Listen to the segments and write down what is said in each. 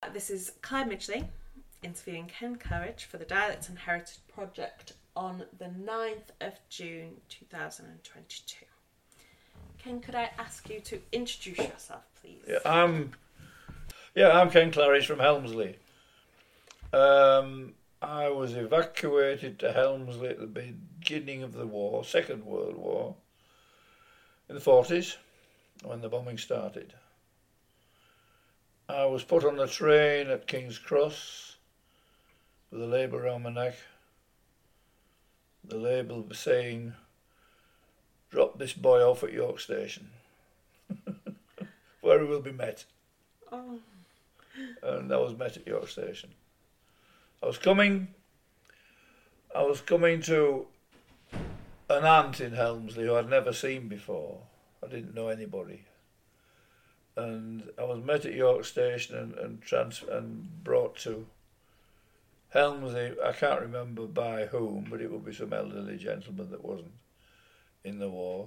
This is Claire Midgley interviewing Ken Courage for the Dialects and Heritage Project on the 9th of June 2022. Ken, could I ask you to introduce yourself, please? I'm Ken Claridge from Helmsley. I was evacuated to Helmsley at the beginning of the war, Second World War, in the 40s, when the bombing started. I was put on a train at King's Cross with a label around my neck. The label saying, "Drop this boy off at York Station, where he will be met." Oh. And I was met at York Station. I was coming to an aunt in Helmsley who I'd never seen before. I didn't know anybody. And I was met at York Station and brought to Helmsley. I can't remember by whom, but it would be some elderly gentleman that wasn't in the war.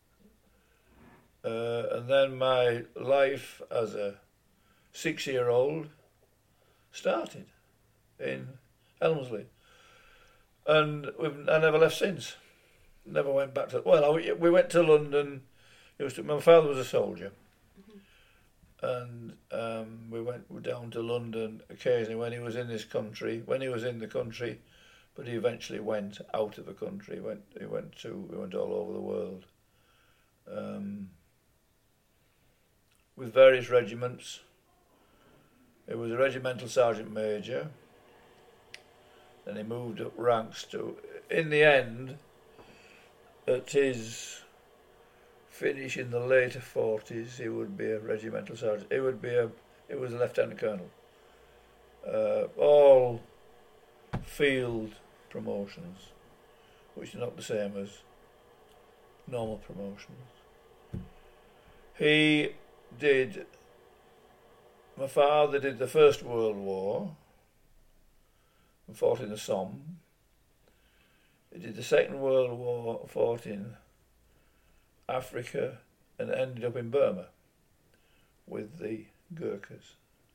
And then my life as a 6-year-old started in Helmsley. And I never left since. Never went back to... Well, we went to London. My father was a soldier. And we went down to London occasionally when he was in this country. When he was in the country, but he eventually went out of the country. We went all over the world, with various regiments. He was a regimental sergeant major. Then he moved up ranks to. In the end, at his finish in the later 40s, he would be a regimental sergeant. He was a lieutenant colonel. All field promotions, which are not the same as normal promotions. My father did the First World War and fought in the Somme. He did the Second World War, fought in Africa, and ended up in Burma with the Gurkhas.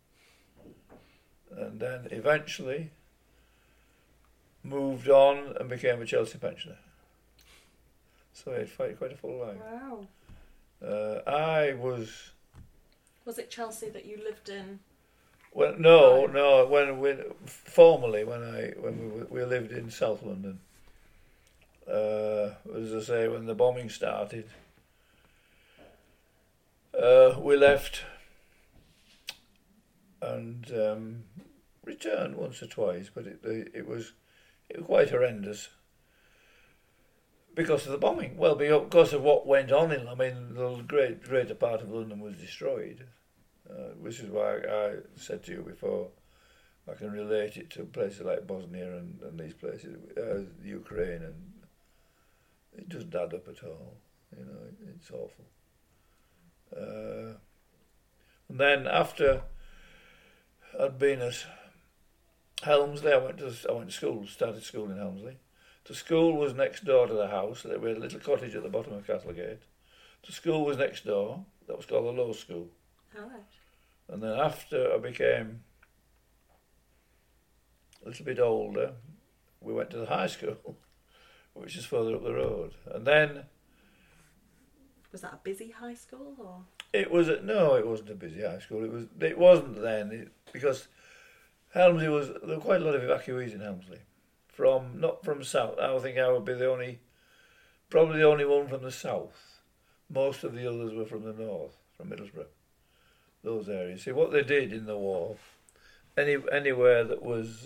And then eventually moved on and became a Chelsea pensioner. So he had quite a full life. Wow. Was it Chelsea that you lived in? Well, no. Formerly, when we lived in South London. As I say, when the bombing started, we left and returned once or twice, but it was quite horrendous because of the bombing. Well, because of what went on the greater part of London was destroyed, which is why I said to you before, I can relate it to places like Bosnia and these places, Ukraine, and it doesn't add up at all. It's awful. And then after I'd been at Helmsley, I went to school. Started school in Helmsley. The school was next door to the house. We had a little cottage at the bottom of Castlegate. The school was next door. That was called the Low School. All right. And then after I became a little bit older, we went to the high school, which is further up the road. And then... Was that a busy high school, or...? It wasn't a busy high school. It wasn't then, because Helmsley there were quite a lot of evacuees in Helmsley. Not from south. I think I would be probably the only one from the south. Most of the others were from the north, from Middlesbrough, those areas. See, what they did in the war, anywhere that was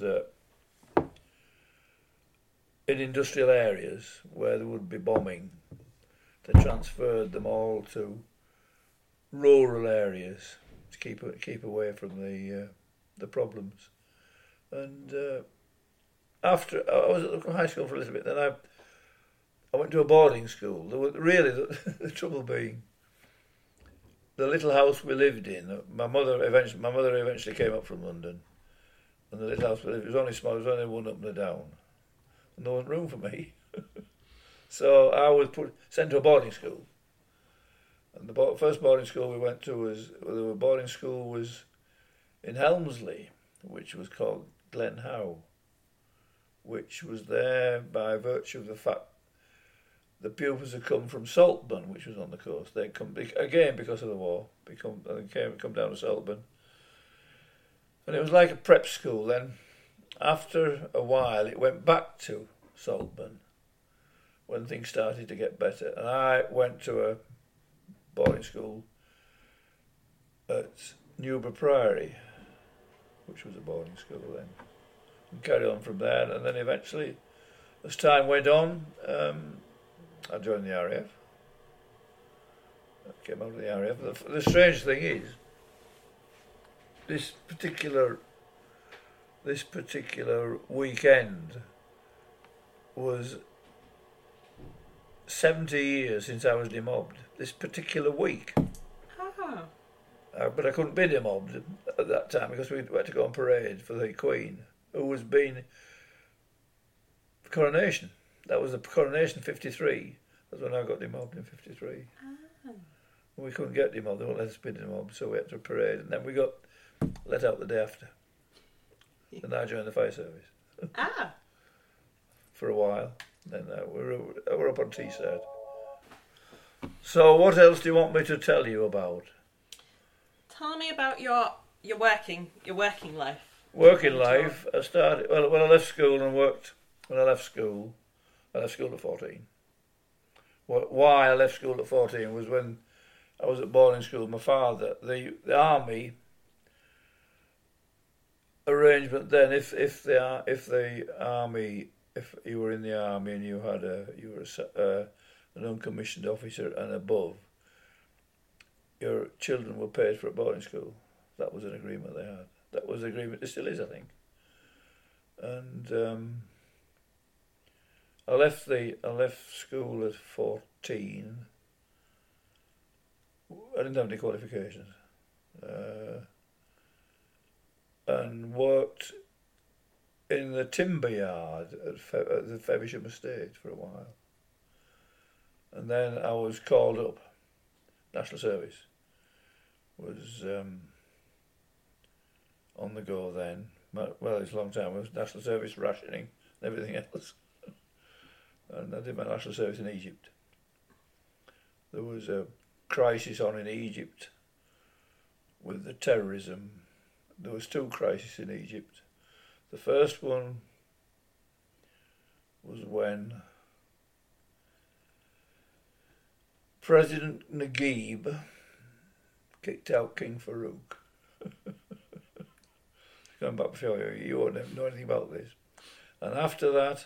in industrial areas where there would be bombing, they transferred them all to rural areas to keep away from the problems. And after I was at the high school for a little bit, then I went to a boarding school. There was really the trouble being the little house we lived in. My mother eventually came up from London, and the little house we lived in was only small. It was only one up and a down, and there wasn't room for me. So I was sent to a boarding school. And the first boarding school we went to was in Helmsley, which was called Glen Howe, which was there by virtue of the fact the pupils had come from Saltburn, which was on the coast. They'd come, again because of the war, come down to Saltburn. And it was like a prep school then. After a while, it went back to Saltburn when things started to get better. And I went to a boarding school at Newborough Priory, which was a boarding school then, and carried on from there. And then eventually, as time went on, I joined the RAF. I came out of the RAF. The strange thing is, this particular weekend was 70 years since I was demobbed. This particular week. Oh. But I couldn't be demobbed at that time because we had to go on parade for the Queen, who was being coronation. That was the coronation 53. That's when I got demobbed in 53. Oh. We couldn't get demobbed, they wouldn't let us be demobbed, so we had to parade, and then we got let out the day after. And I joined the fire service. Ah. For a while. Then we're up on Teesside. So what else do you want me to tell you about? Tell me about your working life. Working life, I started, well, when I left school and worked, I left school at 14. Why I left school at 14 was when I was at boarding school. My father, the army arrangement then, if you were in the army and you were an uncommissioned officer and above, your children were paid for a boarding school. That was an agreement they had. That was an agreement. It still is, I think. And I left school at 14. I didn't have any qualifications, and worked in the timber yard at the Feversham Estate for a while. And then I was called up. National Service was on the go then. Well, it's a long time. It was National Service, rationing and everything else. And I did my National Service in Egypt. There was a crisis on in Egypt with the terrorism. There was 2 crises in Egypt. The first one was when President Naguib kicked out King Farouk. Going back before you won't know anything about this. And after that,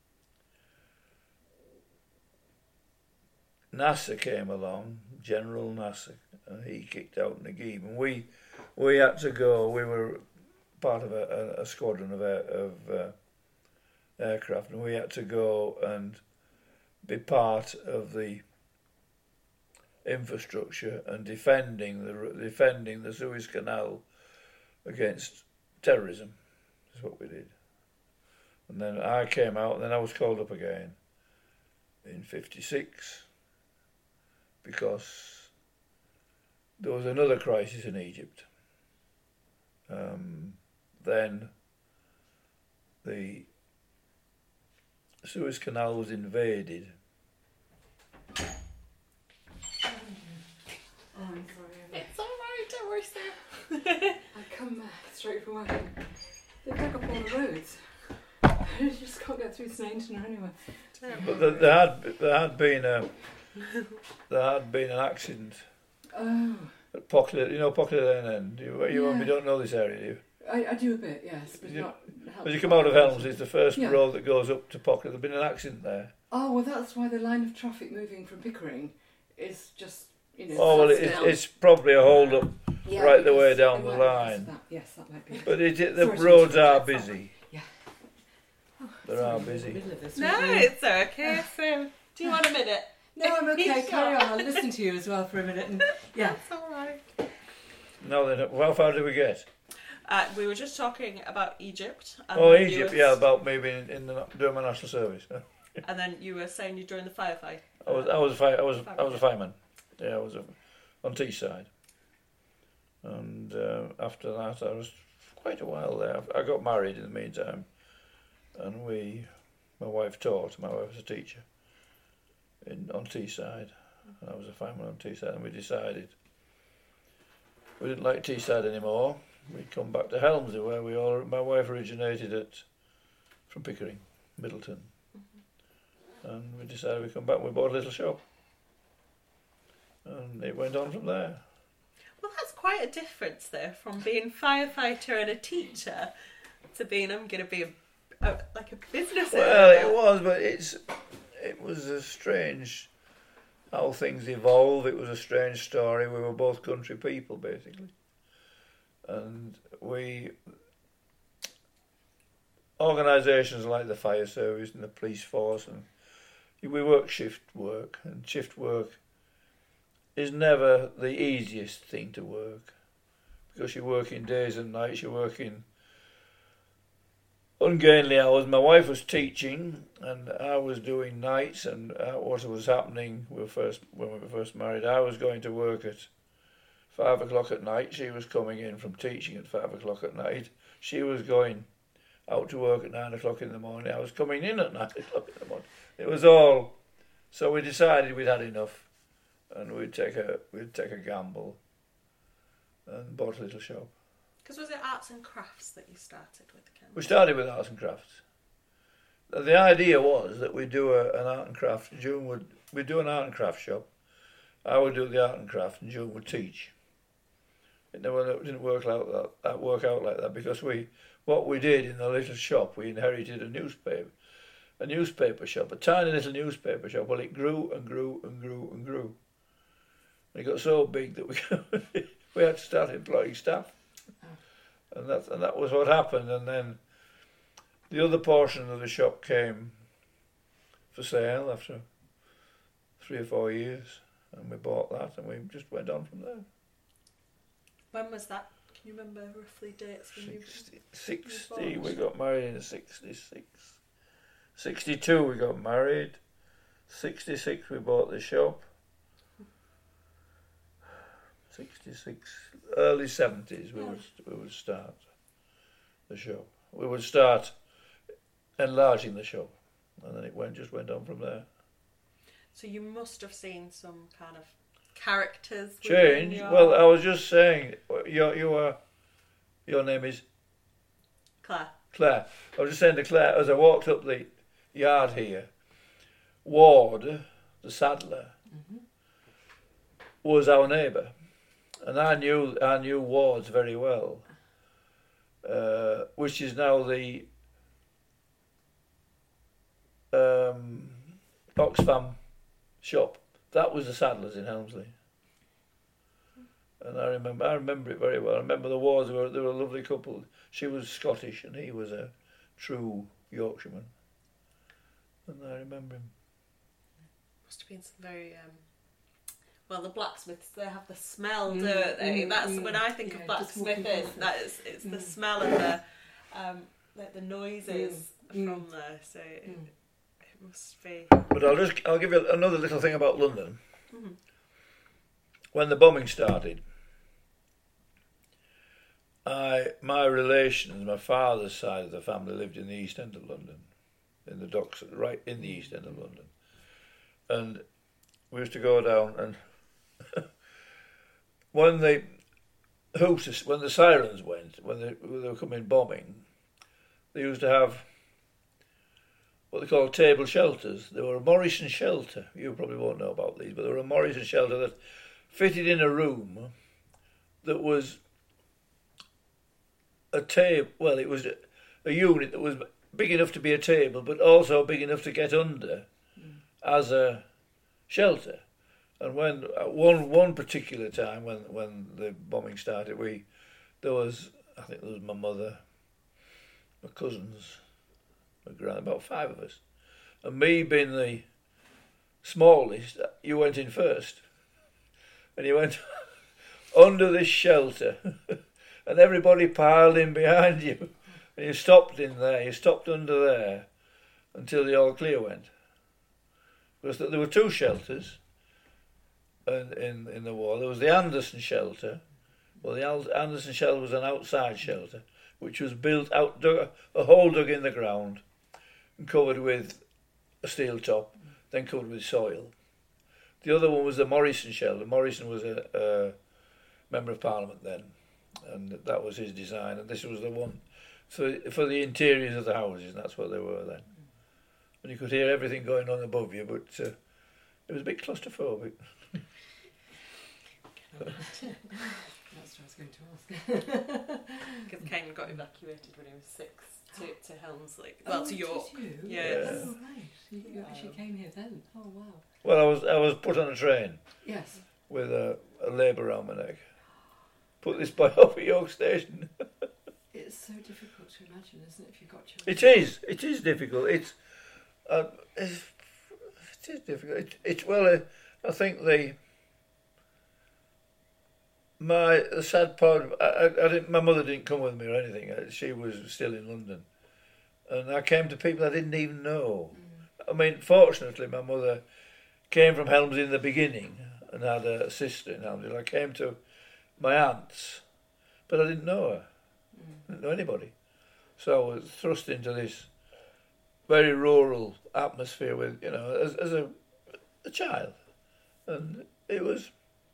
Nasser came along, General Nasser, and he kicked out Naguib. And we had to go. We were part of a squadron of aircraft, and we had to go and be part of the infrastructure and defending the Suez Canal against terrorism. That's what we did. And then I came out, and then I was called up again in 56 because there was another crisis in Egypt. Then the Suez Canal was invaded. Oh, I'm sorry. It's alright, don't worry, Sue. I come straight from work. They dug up all the roads. You just can't get through Sneinton or anywhere. But there had been an accident. Oh. At Pocket, you know Pocket End. You don't know this area, do you? I do a bit, yes, but not. As you come out of Helmsley, it's the first road that goes up to Pocket. There's been an accident there. Oh well, that's why the line of traffic moving from Pickering is just Oh well, it's probably a hold up right the way down the line. Yes, that might be. But the roads are busy. Yeah. They are busy. No, it's okay, Sue. Do you want a minute? No, I'm okay. Carry on. I'll listen to you as well for a minute. And yeah, it's all right. No, then how far did we get? We were just talking about Egypt. And Egypt, about me being doing my national service. And then you were saying you joined the firefight. I was a fireman. Yeah, I was on Teesside. And after that, I was quite a while there. I got married in the meantime, and my wife taught. My wife was a teacher on Teesside, and I was a fireman on Teesside, and we decided we didn't like Teesside anymore. We'd come back to Helmsley, where my wife originated from Pickering, Middleton. And we decided we'd come back and we bought a little shop. And it went on from there. Well, that's quite a difference though, from being firefighter and a teacher to being, I'm going to be like a business owner. Well, it was, but it was a strange how things evolve. It was a strange story. We were both country people, basically. And organisations like the fire service and the police force, and we work shift work, and shift work is never the easiest thing to work, because you're working days and nights, you're working ungainly hours. My wife was teaching and I was doing nights, and what was happening when we were first married, I was going to work at 5 o'clock at night. She was coming in from teaching at 5 o'clock at night. She was going out to work at 9 o'clock in the morning. I was coming in at 9 o'clock in the morning. It was all, so we decided we'd had enough, and we'd take a gamble, and bought a little shop. Because was it arts and crafts that you started with, Ken? We started with arts and crafts. The idea was that we'd do an art and craft. We'd do an art and craft shop. I would do the art and craft, and June would teach. It didn't work out like that, because what we did in the little shop, we inherited a newspaper shop, a tiny little newspaper shop. Well, it grew and grew and grew and grew. And it got so big that we had to start employing staff, and that was what happened. And then the other portion of the shop came for sale after 3 or 4 years, and we bought that, and we just went on from there. When was that? Can you remember roughly dates? 60. We got married in 66. 62 we got married. 66 we bought the shop. 66, early 70s we would start the shop. We would start enlarging the shop, and then it just went on from there. So you must have seen some kind of characters change. Well, I was just saying, your name is Claire. Claire. I was just saying to Claire as I walked up the yard here, Ward, the saddler, was our neighbour, and I knew Ward's very well, which is now the Oxfam shop. That was the saddlers in Helmsley, and I remember it very well. I remember the Wards. They were a lovely couple. She was Scottish and he was a true Yorkshireman, and I remember him. Must have been some very well, the blacksmiths, they have the smell, don't they? That's when I think of blacksmithers. It's the smell and the like the noises from there. So it must be. But I'll give you another little thing about London. Mm-hmm. When the bombing started, my relations, my father's side of the family lived in the East End of London, in the docks, right in the East End of London, and we used to go down and when the sirens went, when they were coming bombing, they used to have what they call table shelters. There were a Morrison shelter. You probably won't know about these, but there were a Morrison shelter that fitted in a room that was a table. Well, it was a unit that was big enough to be a table, but also big enough to get under as a shelter. And when one particular time when the bombing started, there was my mother, my cousins, my grand, about 5 of us, and me being the smallest, you went in first, and you went under this shelter, and everybody piled in behind you, and you stopped in there, you stopped under there, until the all clear went, because there were 2 shelters. In the war, there was the Anderson shelter, Well, the Anderson shelter was an outside shelter, which was built out, a hole dug in the ground, and covered with a steel top, then covered with soil. The other one was the Morrison shelter. Morrison was a member of Parliament then, and that was his design. And this was the one for the interiors of the houses, and that's what they were then. And you could hear everything going on above you, but it was a bit claustrophobic. That's what I was going to ask. Because Ken got evacuated when he was 6 to Helmsley. Well, to York. Did you? Yes. Oh, right. You actually came here then. Oh, wow. Well, I was put on a train Yes. with a labour around my neck. Put this boy off at York Station. It's so difficult to imagine, isn't it, if you got your... It is difficult. It is difficult. I think the sad part. I didn't. My mother didn't come with me or anything. She was still in London, and I came to people I didn't even know. I mean, fortunately, my mother came from Helmsley in the beginning and had a sister in Helmsley. I came to my aunt's, but I didn't know her. I didn't know anybody. So I was thrust into this very rural atmosphere with, as a child. And it was,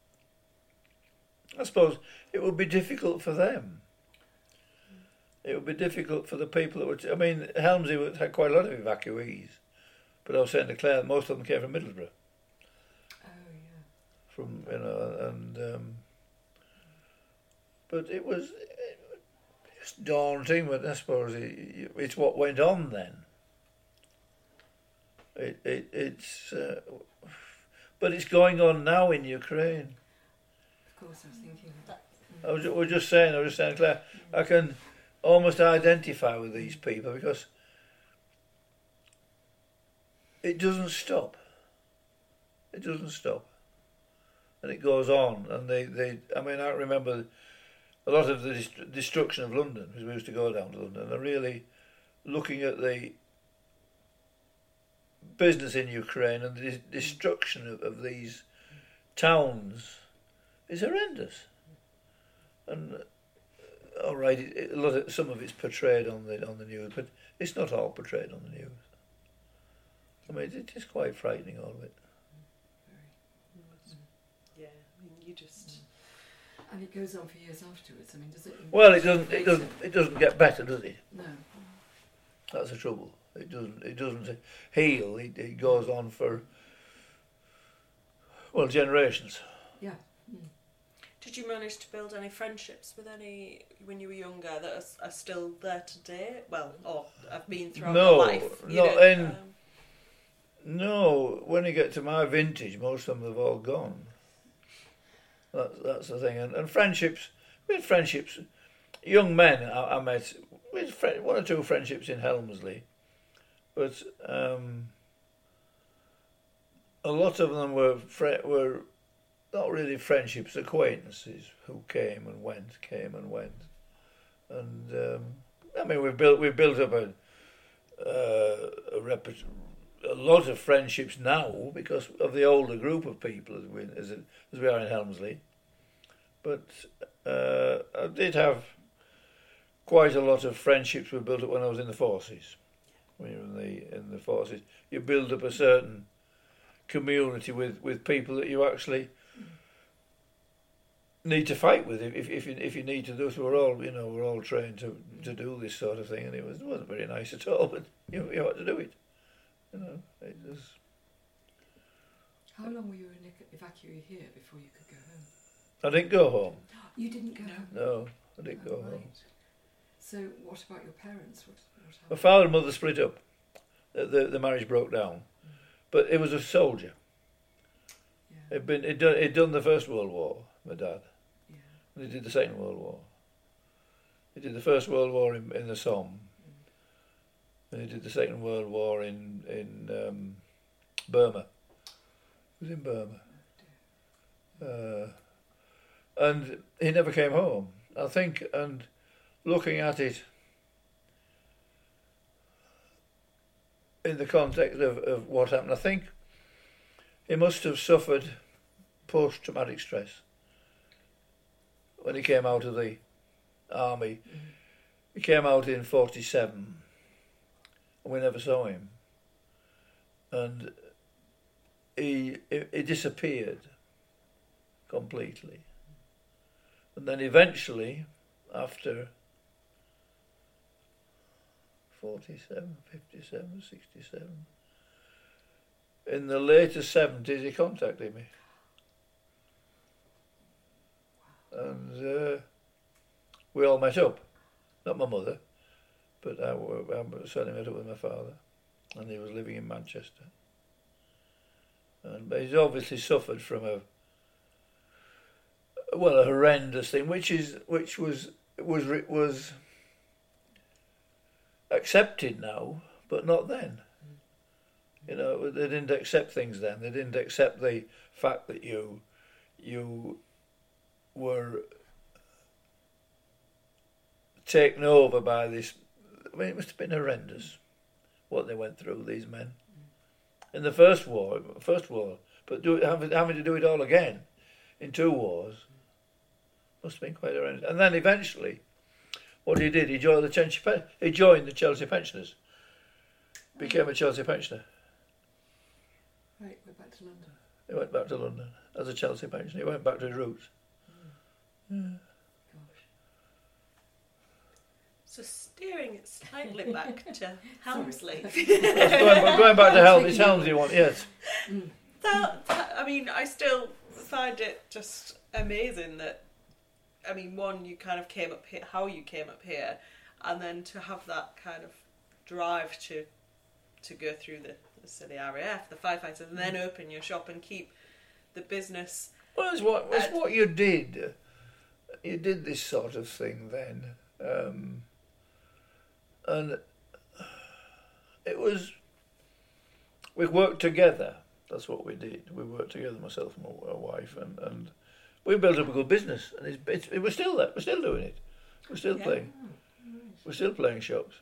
I suppose, it would be difficult for them. It would be difficult for the people that were, Helmsley had quite a lot of evacuees. But I was saying to Claire, most of them came from Middlesbrough. Oh, yeah. But it was daunting, but I suppose it's what went on then. But it's going on now in Ukraine. Of course, I was thinking that. I was just saying, Claire, I can almost identify with these people because it doesn't stop. It doesn't stop. And it goes on. And I remember a lot of the destruction of London, because we used to go down to London, and really looking at the business in Ukraine and the destruction of these towns is horrendous. And all right, some of it's portrayed on the news, but it's not all portrayed on the news. I mean, it is quite frightening, all of it. Yeah, I mean, you just... And it goes on for years afterwards. I mean, does it? Well, it doesn't get better, does it? No. That's the trouble. It doesn't heal. It goes on for generations. Yeah. Did you manage to build any friendships with any when you were younger that are still there today? Well, or have been throughout your life? No, when you get to my vintage, most of them have all gone. That's the thing. And friendships, we had friendships. Young men I met, we had one or two friendships in Helmsley, but a lot of them were not really friendships, acquaintances who came and went. And we've built up a lot of friendships now because of the older group of people as we are in Helmsley. But I did have quite a lot of friendships we built up when I was in the forces. When you're in the forces, you build up a certain community with people that you actually need to fight with if you need to do. So we're all trained to do this sort of thing, and it wasn't very nice at all, but you had to do it. It was. How long were you an evacuee here before you could go home? I didn't go home. You didn't go home? No, I didn't go home. So what about your parents? What happened? My father and mother split up. The marriage broke down, but it was a soldier. Yeah. He'd done the First World War. My dad. Yeah. And he did the Second World War. He did the First World War in the Somme. And he did the Second World War in Burma. He was in Burma. And he never came home. I think, and looking at it in the context of what happened, I think he must have suffered post-traumatic stress. when he came out of the army. He came out in 47, and we never saw him. And he disappeared completely. And then eventually, after 47, 57, 67, in the later 70s, he contacted me. And we all met up. Not my mother, but I certainly met up with my father. And he was living in Manchester. But he's obviously suffered from a horrendous thing, which was accepted now, but not then. You know, they didn't accept things then. They didn't accept the fact that you were taken over by this. I mean, it must have been horrendous what they went through, these men, in the first war, but having to do it all again in 2 wars must have been quite horrendous. And then eventually, what he did, he joined the Chelsea Pensioners, became a Chelsea pensioner. Right, we're back to London. He went back to London as a Chelsea pensioner. He went back to his roots. Yeah. Gosh. So steering it slightly back to Helmsley. going back to Helmsley. It's Helmsley one, yes. I mean, I still find it just amazing that, I mean, one, you kind of came up here, how you came up here, and then to have that kind of drive to go through the RAF, the firefighters, and then open your shop and keep the business. Well, it's what you did. You did this sort of thing then. And it was, we worked together. That's what we did. We worked together, myself and my wife, and we built up a good business. And we're still there. We're still doing it. We're still playing. We're still playing shops.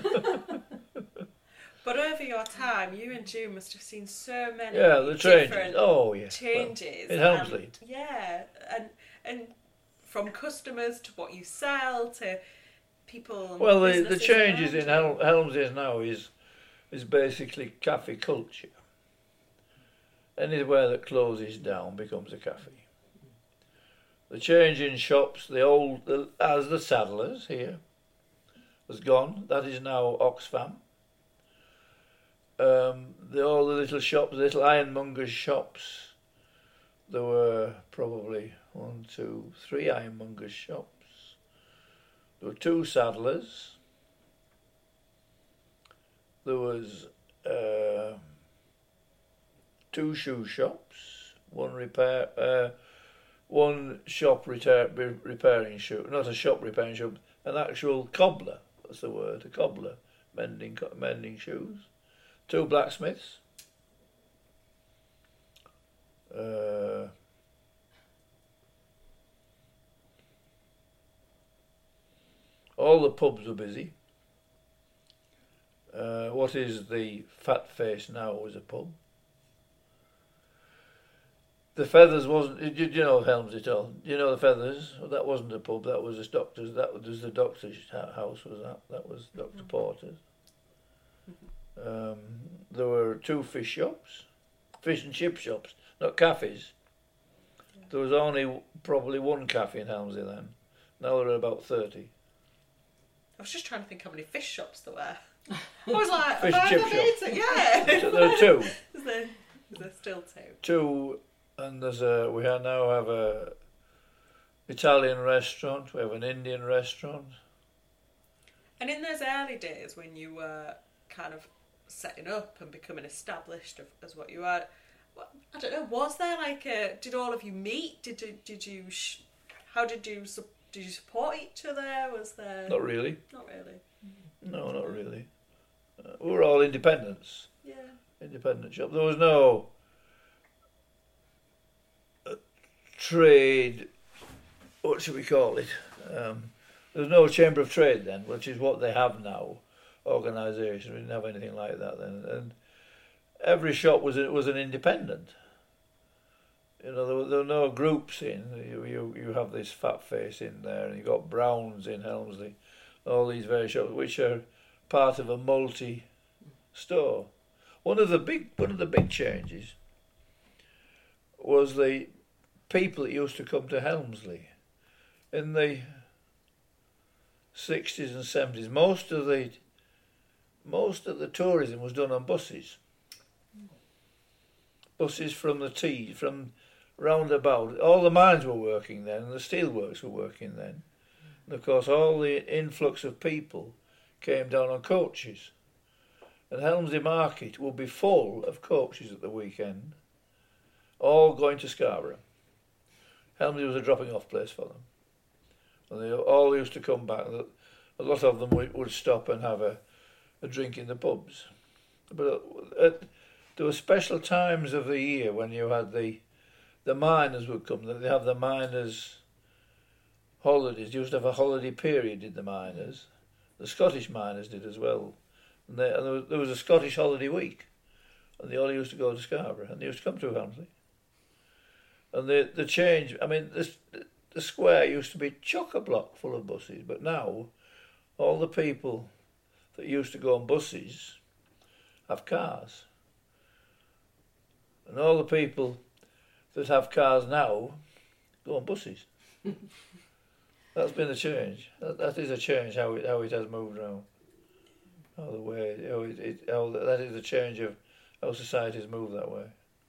But over your time, you and June must have seen so many the different changes in Helmsley. And from customers to what you sell to people. Well, the changes in Helmsley now is basically cafe culture. Anywhere that closes down becomes a cafe. The change in shops, as the Saddlers here has gone. That is now Oxfam. All the little shops, the little ironmongers shops. There were probably 1, 2, 3 ironmongers shops. There were 2 Saddlers. There was 2 shoe shops, one shop repairing shoe, not a shop repairing shoe, an actual cobbler. That's the word, a cobbler, mending shoes. 2 blacksmiths. All the pubs were busy. What is the Fat Face now was a pub. The Feathers wasn't. Did you know Helmsley at all? Do you know the Feathers? Well, that wasn't a pub. That was a doctor's. That was the doctor's house. Was that? That was Dr. Porter's. There were 2 fish shops, fish and chip shops, not cafes. There was only probably 1 cafe in Helmsley then. Now there are about 30. I was just trying to think how many fish shops there were. I was like, fish and chip shops. Yeah. So there are 2. Is there still 2? 2, and we now have a Italian restaurant. We have an Indian restaurant. And in those early days when you were kind of setting up and becoming established as what you are, I don't know, was there like did all of you meet? How did you support each other? Was there? Not really. Not really. No, not really. We were all independents. Yeah. Independent shop. There was no trade. What should we call it? There was no chamber of trade then, which is what they have now. Organisation. We didn't have anything like that then, and every shop was an independent. You know, there were no groups in. You have this Fat Face in there, and you got Browns in Helmsley. All these various shops, which are part of a multi-store. One of the big changes was the people that used to come to Helmsley in the 60s and 70s. Most of the tourism was done on buses. Buses from from roundabout. All the mines were working then, and the steelworks were working then. And of course, all the influx of people came down on coaches. And Helmsley Market would be full of coaches at the weekend, all going to Scarborough. Helmsley was a dropping off place for them. And they all used to come back. A lot of them would stop and have a drink in the pubs. But there were special times of the year when you had the miners would come. They have the miners' holidays. You used to have a holiday period in the miners. The Scottish miners did as well. And there was a Scottish holiday week. And they all used to go to Scarborough. And they used to come to Helmsley. And the change, I mean, the square used to be chock-a-block full of buses. But now, all the people that used to go on buses have cars. And all the people that have cars now go on buses. That's been a change. That is a change, how it has moved around. That is a change of how society has moved that way.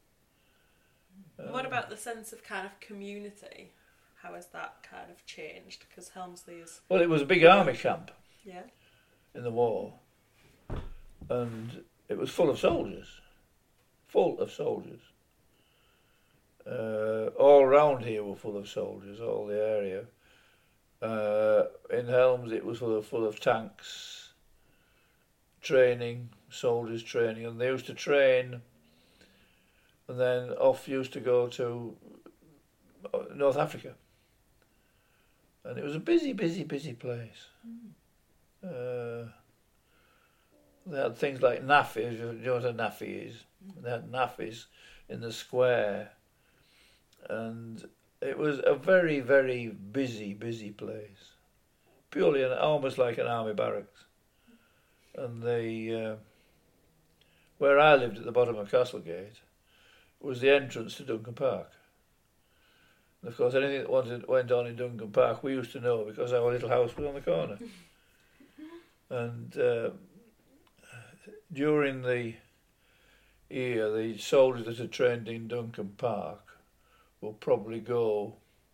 What about the sense of kind of community? How has that kind of changed? Because Helmsley is... Well, it was a big army camp. Yeah. In the war. And it was full of soldiers. Full of soldiers. All round here were full of soldiers, all the area. In Helms it was full of tanks, training, soldiers training, and they used to train and then off used to go to North Africa. And it was a busy place. They had things like naffies, you know what a naffy is? They had naffies in the square. And it was a very, very busy place. Purely almost like an army barracks. And where I lived at the bottom of Castlegate was the entrance to Duncan Park. And of course anything that went on in Duncan Park we used to know because our little house was on the corner. And during the year, the soldiers that had trained in Duncan Park will probably go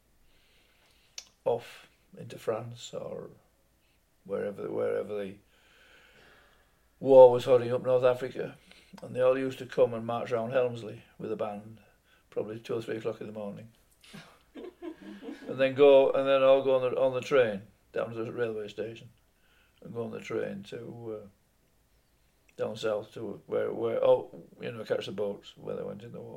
off into France or wherever the war was holding up North Africa, and they all used to come and march around Helmsley with a band, probably 2 or 3 o'clock in the morning, and then all go on the train down to the railway station, and go on the train to down south to where catch the boats where they went in the war.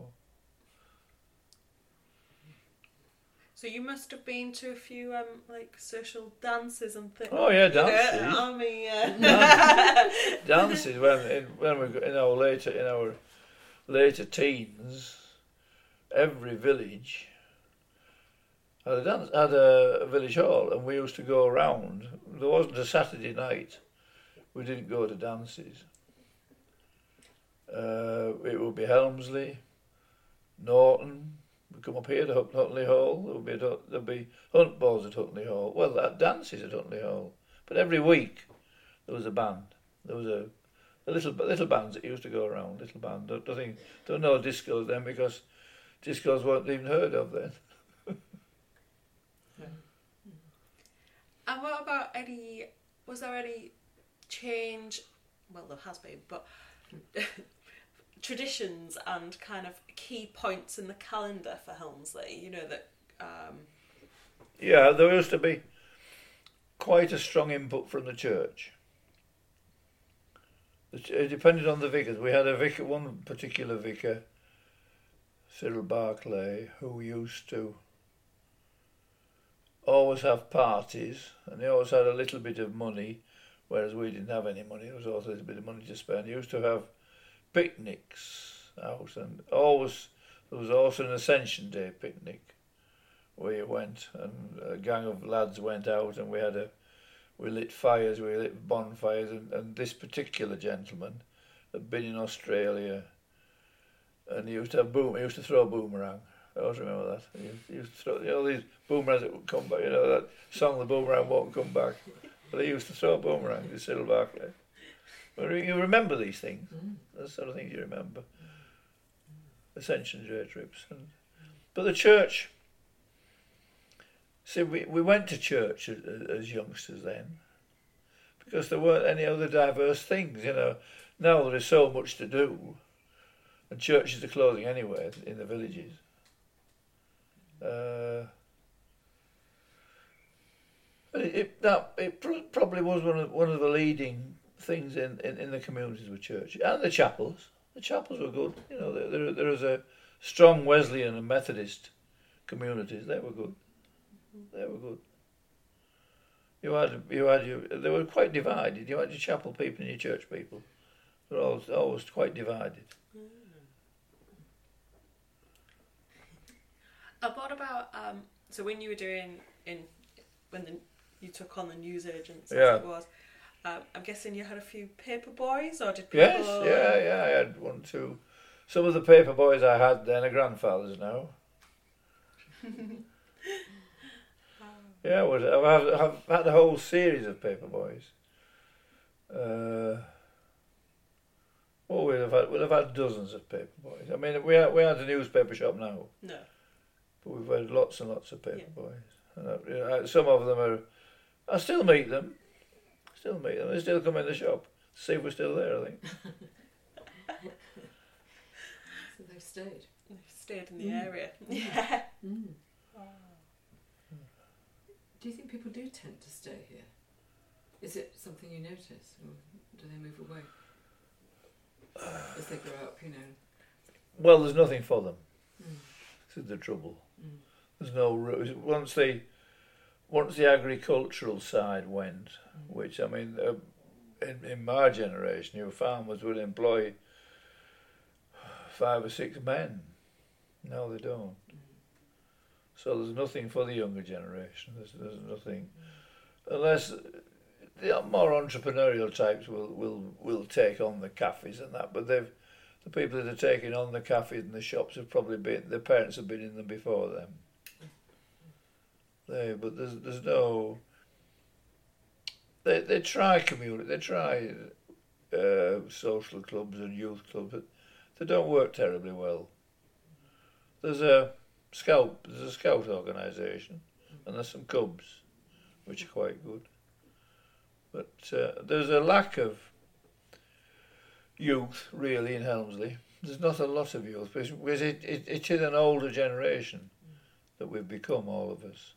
So you must have been to a few like social dances and things. Oh yeah, dances. Army dances when we got in our later teens. Every village had a village hall, and we used to go around. There wasn't a Saturday night we didn't go to dances. It would be Helmsley, Norton. We'd come up here to Huntly Hall. There'd be hunt balls at Huntly Hall. Well, dances at Huntly Hall. But every week there was a band. There was a little bands that used to go around. Little band. Don't know discos then because discos weren't even heard of then. And what about was there any change? Well, there has been, but traditions and kind of key points in the calendar for Helmsley, you know, that... Yeah, there used to be quite a strong input from the church. It depended on the vicars. We had one particular vicar, Cyril Barclay, who used to always have parties, and he always had a little bit of money, whereas we didn't have any money. There was also a little bit of money to spend. He used to have picnics out, and always There was also an Ascension Day picnic where you went, and a gang of lads went out, and we lit fires, we lit bonfires, and this particular gentleman had been in Australia, and he used to throw a boomerang. I always remember that. He used to throw, these boomerangs that would come back, that song, The Boomerang Won't Come Back. But he used to throw a boomerang to Cyril Barclay. Well, you remember these things. That's the sort of things you remember. Ascension Day trips. But the church, see, we went to church as youngsters then, because there weren't any other diverse things, Now there is so much to do, and churches are closing anyway in the villages. It probably was one of the leading things in the communities with church, and the chapels. The chapels were good. There was a strong Wesleyan and Methodist communities. They were good. They were good. They were quite divided. You had your chapel people and your church people. They were always quite divided. What about so when you were doing you took on the newsagents, as it was, I'm guessing you had a few paper boys, or did people? Yes, yeah, I had one too. Some of the paper boys I had then are grandfathers now. Yeah, I've had a whole series of paper boys. We'll have had dozens of paper boys. I mean, we had a newspaper shop now. No. But we've had lots and lots of paper boys. And some of them I still meet them. They still come in the shop to see if we're still there, I think. So they've stayed. They've stayed in the area. Yeah. Do you think people do tend to stay here? Is it something you notice, or do they move away as they grow up? Well, there's nothing for them. This is the trouble. There's no once the agricultural side went, which I mean, in my generation, your farmers would employ 5 or 6 men. No, they don't. So there's nothing for the younger generation. There's nothing, unless the more entrepreneurial types will take on the cafes and that. But the people that are taking on the cafes and the shops have probably been, their parents have been in them before them. But there's no. They try community. They try social clubs and youth clubs, but they don't work terribly well. There's a scout organisation, and there's some clubs, which are quite good. But there's a lack of youth really in Helmsley. There's not a lot of youth because it is an older generation that we've become, all of us.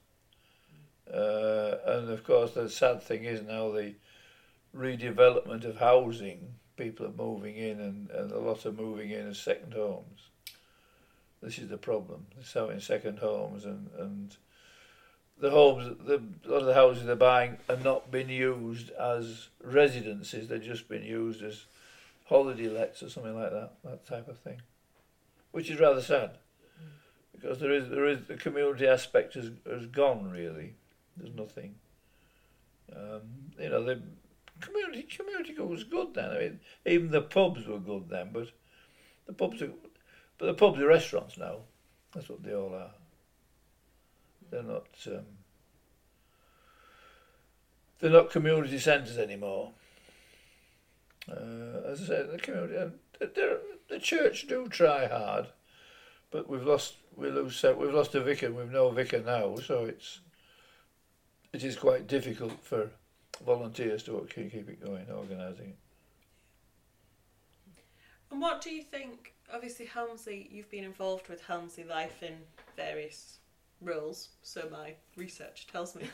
And of course the sad thing is now the redevelopment of housing, people are moving in and a lot are moving in as second homes. This is the problem. They're selling second homes and the homes, a lot of the houses they're buying are not being used as residences, they're just being used as holiday lets or something like that type of thing, which is rather sad because there is the community aspect has gone really. There's nothing. The community was good then. I mean, even the pubs were good then, but the pubs are restaurants now. That's what they all are. They're not community centres anymore. As I said, the community, the church do try hard, but we've lost a vicar. We've no vicar now, so it is quite difficult for volunteers to keep it going, organising it. And what do you think? Obviously, Helmsley, you've been involved with Helmsley Life in various roles, so my research tells me.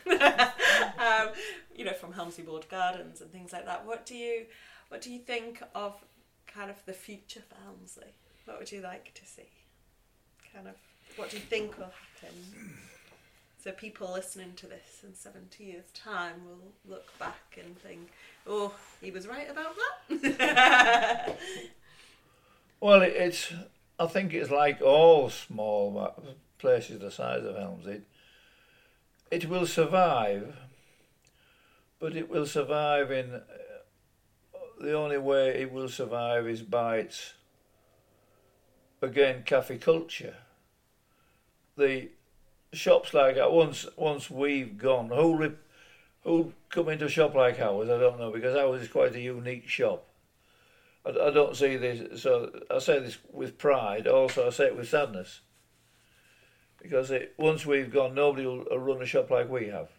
From Helmsley Walled Gardens and things like that. What do you think of kind of the future for Helmsley? What would you like to see? Kind of, what do you think will happen? So people listening to this in 70 years' time will look back and think, oh, he was right about that. Well, it's I think it's like all small places the size of Helmsley. It will survive, but it will survive in... the only way it will survive is by its, again, cafe culture. The shops like once we've gone, who'll come into a shop like ours, I don't know, because ours is quite a unique shop. I don't see this, so I say this with pride, also I say it with sadness. Because once we've gone, nobody will run a shop like we have.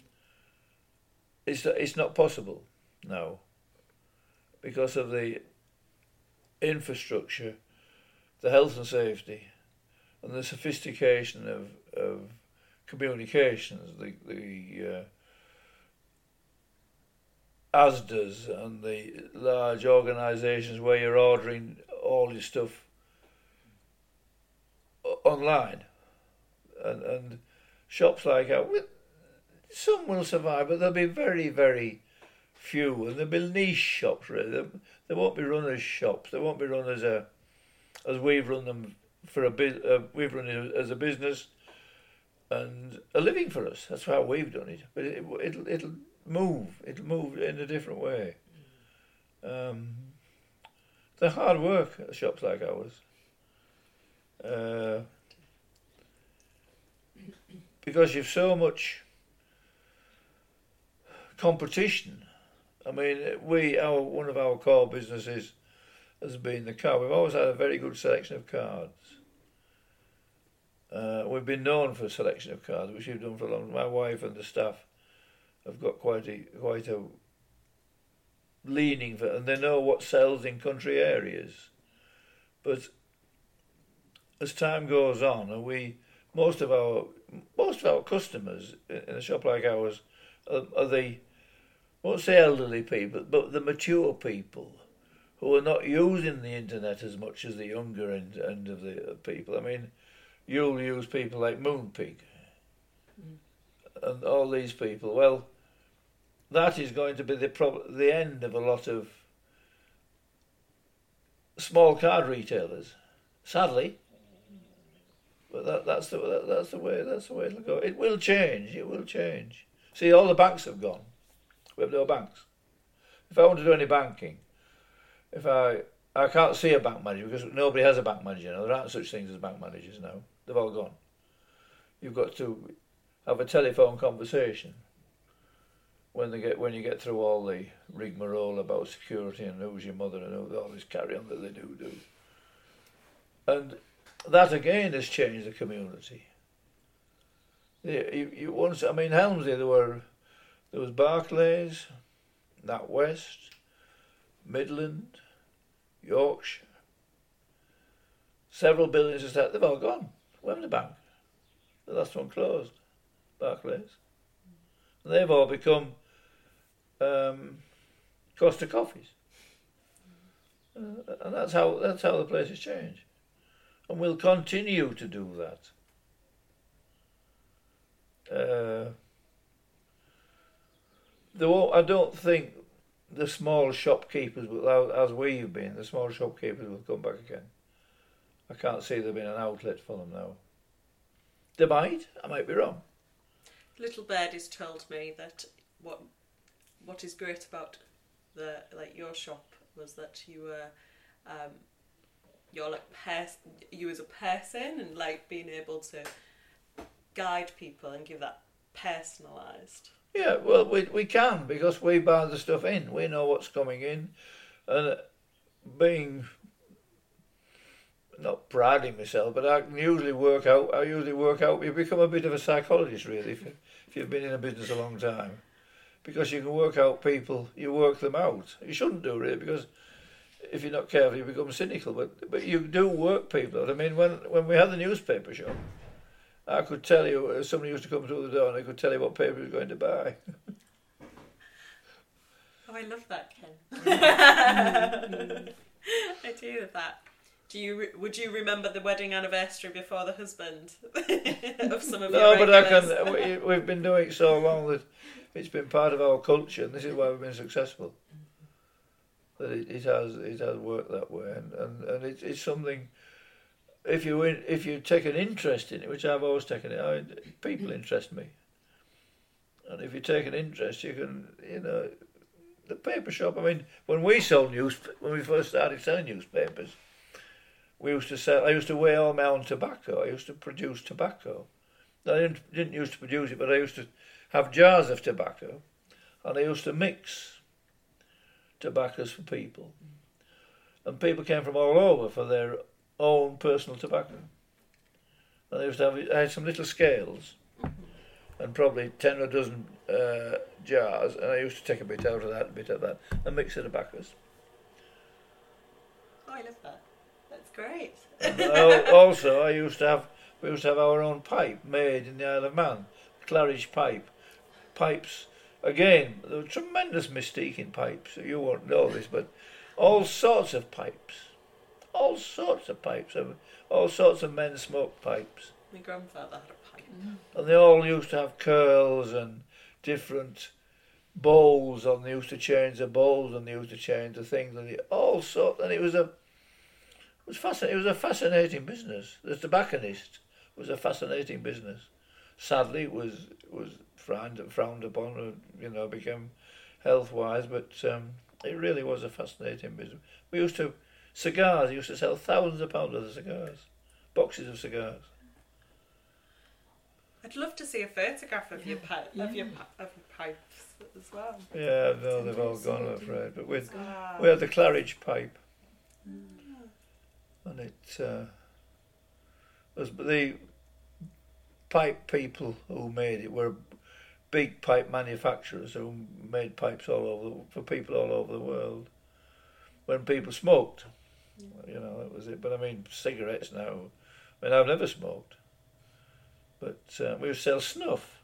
It's not possible, no. Because of the infrastructure, the health and safety, and the sophistication of communications, the ASDAs and the large organisations where you're ordering all your stuff online, and shops like ours, some will survive, but they'll be very, very few, and there'll be niche shops. Really, they won't be run as shops. They won't be run as we've run them for we've run it as a business and a living for us. That's how we've done it. But it'll move. It'll move in a different way. They're hard work, shops like ours. Because you've so much competition. I mean, one of our core businesses has been the car. We've always had a very good selection of cards. We've been known for a selection of cards, which we've done for a long time. My wife and the staff have got quite a leaning for, and they know what sells in country areas. But as time goes on, and most of our customers in a shop like ours are the, I won't say elderly people, but the mature people who are not using the internet as much as the younger end of the people. I mean, you'll use people like Moonpig and all these people. Well, that is going to be the end of a lot of small card retailers, sadly. But that's the way it'll go. It will change. It will change. See, all the banks have gone. We have no banks. If I want to do any banking, if I can't see a bank manager because nobody has a bank manager now. There aren't such things as bank managers now. They've all gone. You've got to have a telephone conversation when you get through all the rigmarole about security and who's your mother and all this carry on that they do. And that again has changed the community. You once, I mean, Helmsley, there was Barclays, NatWest, Midland, Yorkshire. Several buildings they've all gone. Wembley Bank, the last one closed, Barclays. And they've all become Costa Coffees. And that's how the place has changed. And we'll continue to do that. I don't think the small shopkeepers, as we've been, the small shopkeepers will come back again. I can't see there being an outlet for them now. They might. I might be wrong. Little Birdie's told me that what is great about your shop was that you were you as a person and like being able to guide people and give that personalised. Yeah, well, we can because we buy the stuff in. We know what's coming in, and being not priding myself, but I can usually work out. You become a bit of a psychologist, really, if you've been in a business a long time, because you can work out people. You work them out. You shouldn't do really, because if you're not careful, you become cynical. But you do work people out. I mean, when we had the newspaper shop, I could tell you, somebody used to come through the door and I could tell you what paper he was going to buy. Oh, I love that, Ken. I do love that. Would you remember the wedding anniversary before the husband of some of your regulars? No, but we've been doing it so long that it's been part of our culture, and this is why we've been successful. That it has worked that way, and it's something if you take an interest in it, which I've always taken it, people interest me. And if you take an interest, you can, the paper shop. I mean, when we first started selling newspapers, I used to weigh all my own tobacco. I used to produce tobacco. I didn't used to produce it, but I used to have jars of tobacco, and I used to mix tobaccos for people. And people came from all over for their own personal tobacco. And I had some little scales, and probably 10 or a dozen jars, and I used to take a bit out of that, a bit of that, and mix the tobaccos. Oh, I love that. That's great. Also, we used to have our own pipe made in the Isle of Man, Claridge pipe. Pipes, again, there was tremendous mystique in pipes. You won't know this, but all sorts of pipes. All sorts of men smoked pipes. My grandfather had a pipe. And they all used to have curls and different bowls, and they used to change the bowls, and they used to change the things, and all sorts. And it was a fascinating business. The tobacconist was a fascinating business. Sadly, it was frowned upon, became health-wise, but it really was a fascinating business. We used to sell thousands of pounds of cigars, boxes of cigars. I'd love to see a photograph of your pipes as well. Yeah, no, they've all gone, I'm afraid. But we had the Claridge pipe, and it was the pipe people who made it were big pipe manufacturers who made pipes for people all over the world. When people smoked, that was it. But I mean, cigarettes now. I mean, I've never smoked, but we would sell snuff.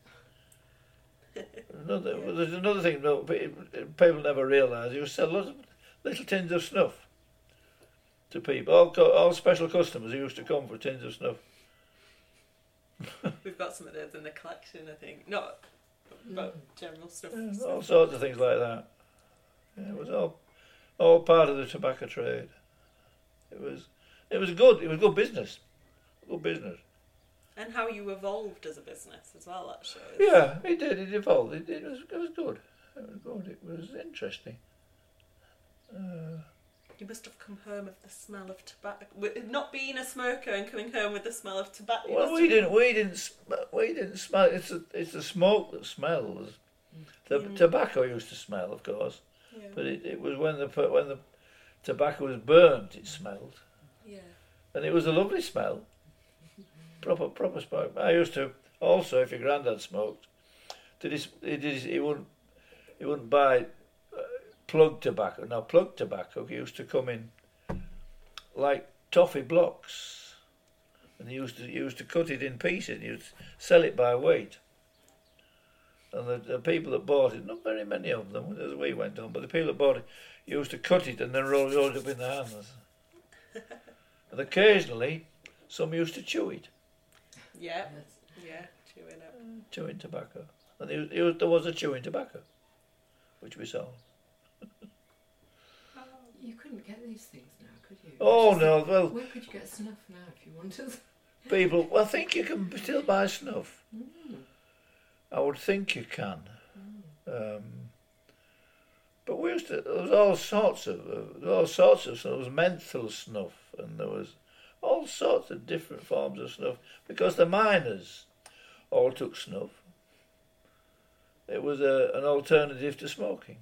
There's another thing people never realise. You sell lots of little tins of snuff to people. All special customers who used to come for tins of snuff. We've got some of those in the collection, I think. Not but general stuff. Yeah, all sorts of things like that. Yeah, it was all part of the tobacco trade. It was good. It was good business. Good business. And how you evolved as a business as well, that shows. Yeah, it did. It evolved. It was good. It was good. It was interesting. You must have come home with the smell of tobacco. Not being a smoker and coming home with the smell of tobacco. Well, we didn't smell. It's the smoke that smells. The tobacco used to smell, of course, but it was when the tobacco was burnt, it smelled. Yeah. And it was a lovely smell. Proper smoke. I used to also, if your granddad smoked, he wouldn't buy plug tobacco. Now, plug tobacco used to come in like toffee blocks, and he used to cut it in pieces. And he would sell it by weight. And the people that bought it, not very many of them as we went on, but the people that bought it used to cut it and then roll it up in their hands. And occasionally, some used to chew it. Yeah, chewing it. Chewing tobacco. And there was a chewing tobacco, which we sold. You couldn't get these things now, could you? Oh, no, well... Where could you get snuff now if you wanted? People, well, I think you can still buy snuff. I would think you can. But there was all sorts of snuff. There was menthol snuff, and there was all sorts of different forms of snuff, because the miners all took snuff. It was an alternative to smoking.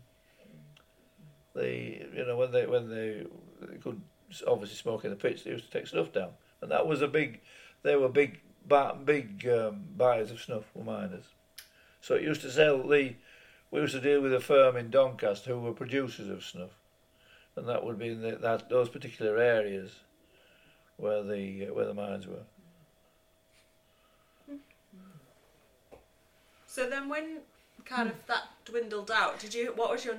When they could obviously smoke in the pits, they used to take snuff down, and that was they were big buyers of snuff, were miners. So it used to sell we used to deal with a firm in Doncaster who were producers of snuff, and that would be in those particular areas where the mines were. So then, when kind of that dwindled out, what was your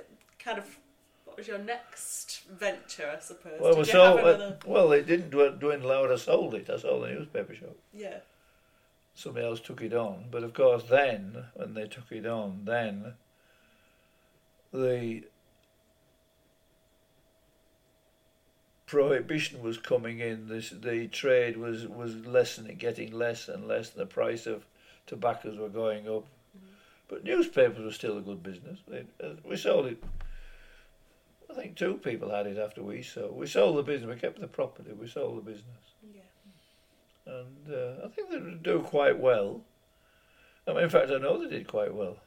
next venture, I suppose? It didn't dwindle out. I sold it. I sold the newspaper shop. Yeah. Somebody else took it on, but of course then, when they took it on, then the prohibition was coming in, the trade was lessening, getting less and less, and the price of tobaccos were going up. But newspapers were still a good business. We sold it. I think 2 people had it after we sold. We sold the business. We kept the property. We sold the business. Yeah. And I think they would do quite well. I mean, in fact, I know they did quite well.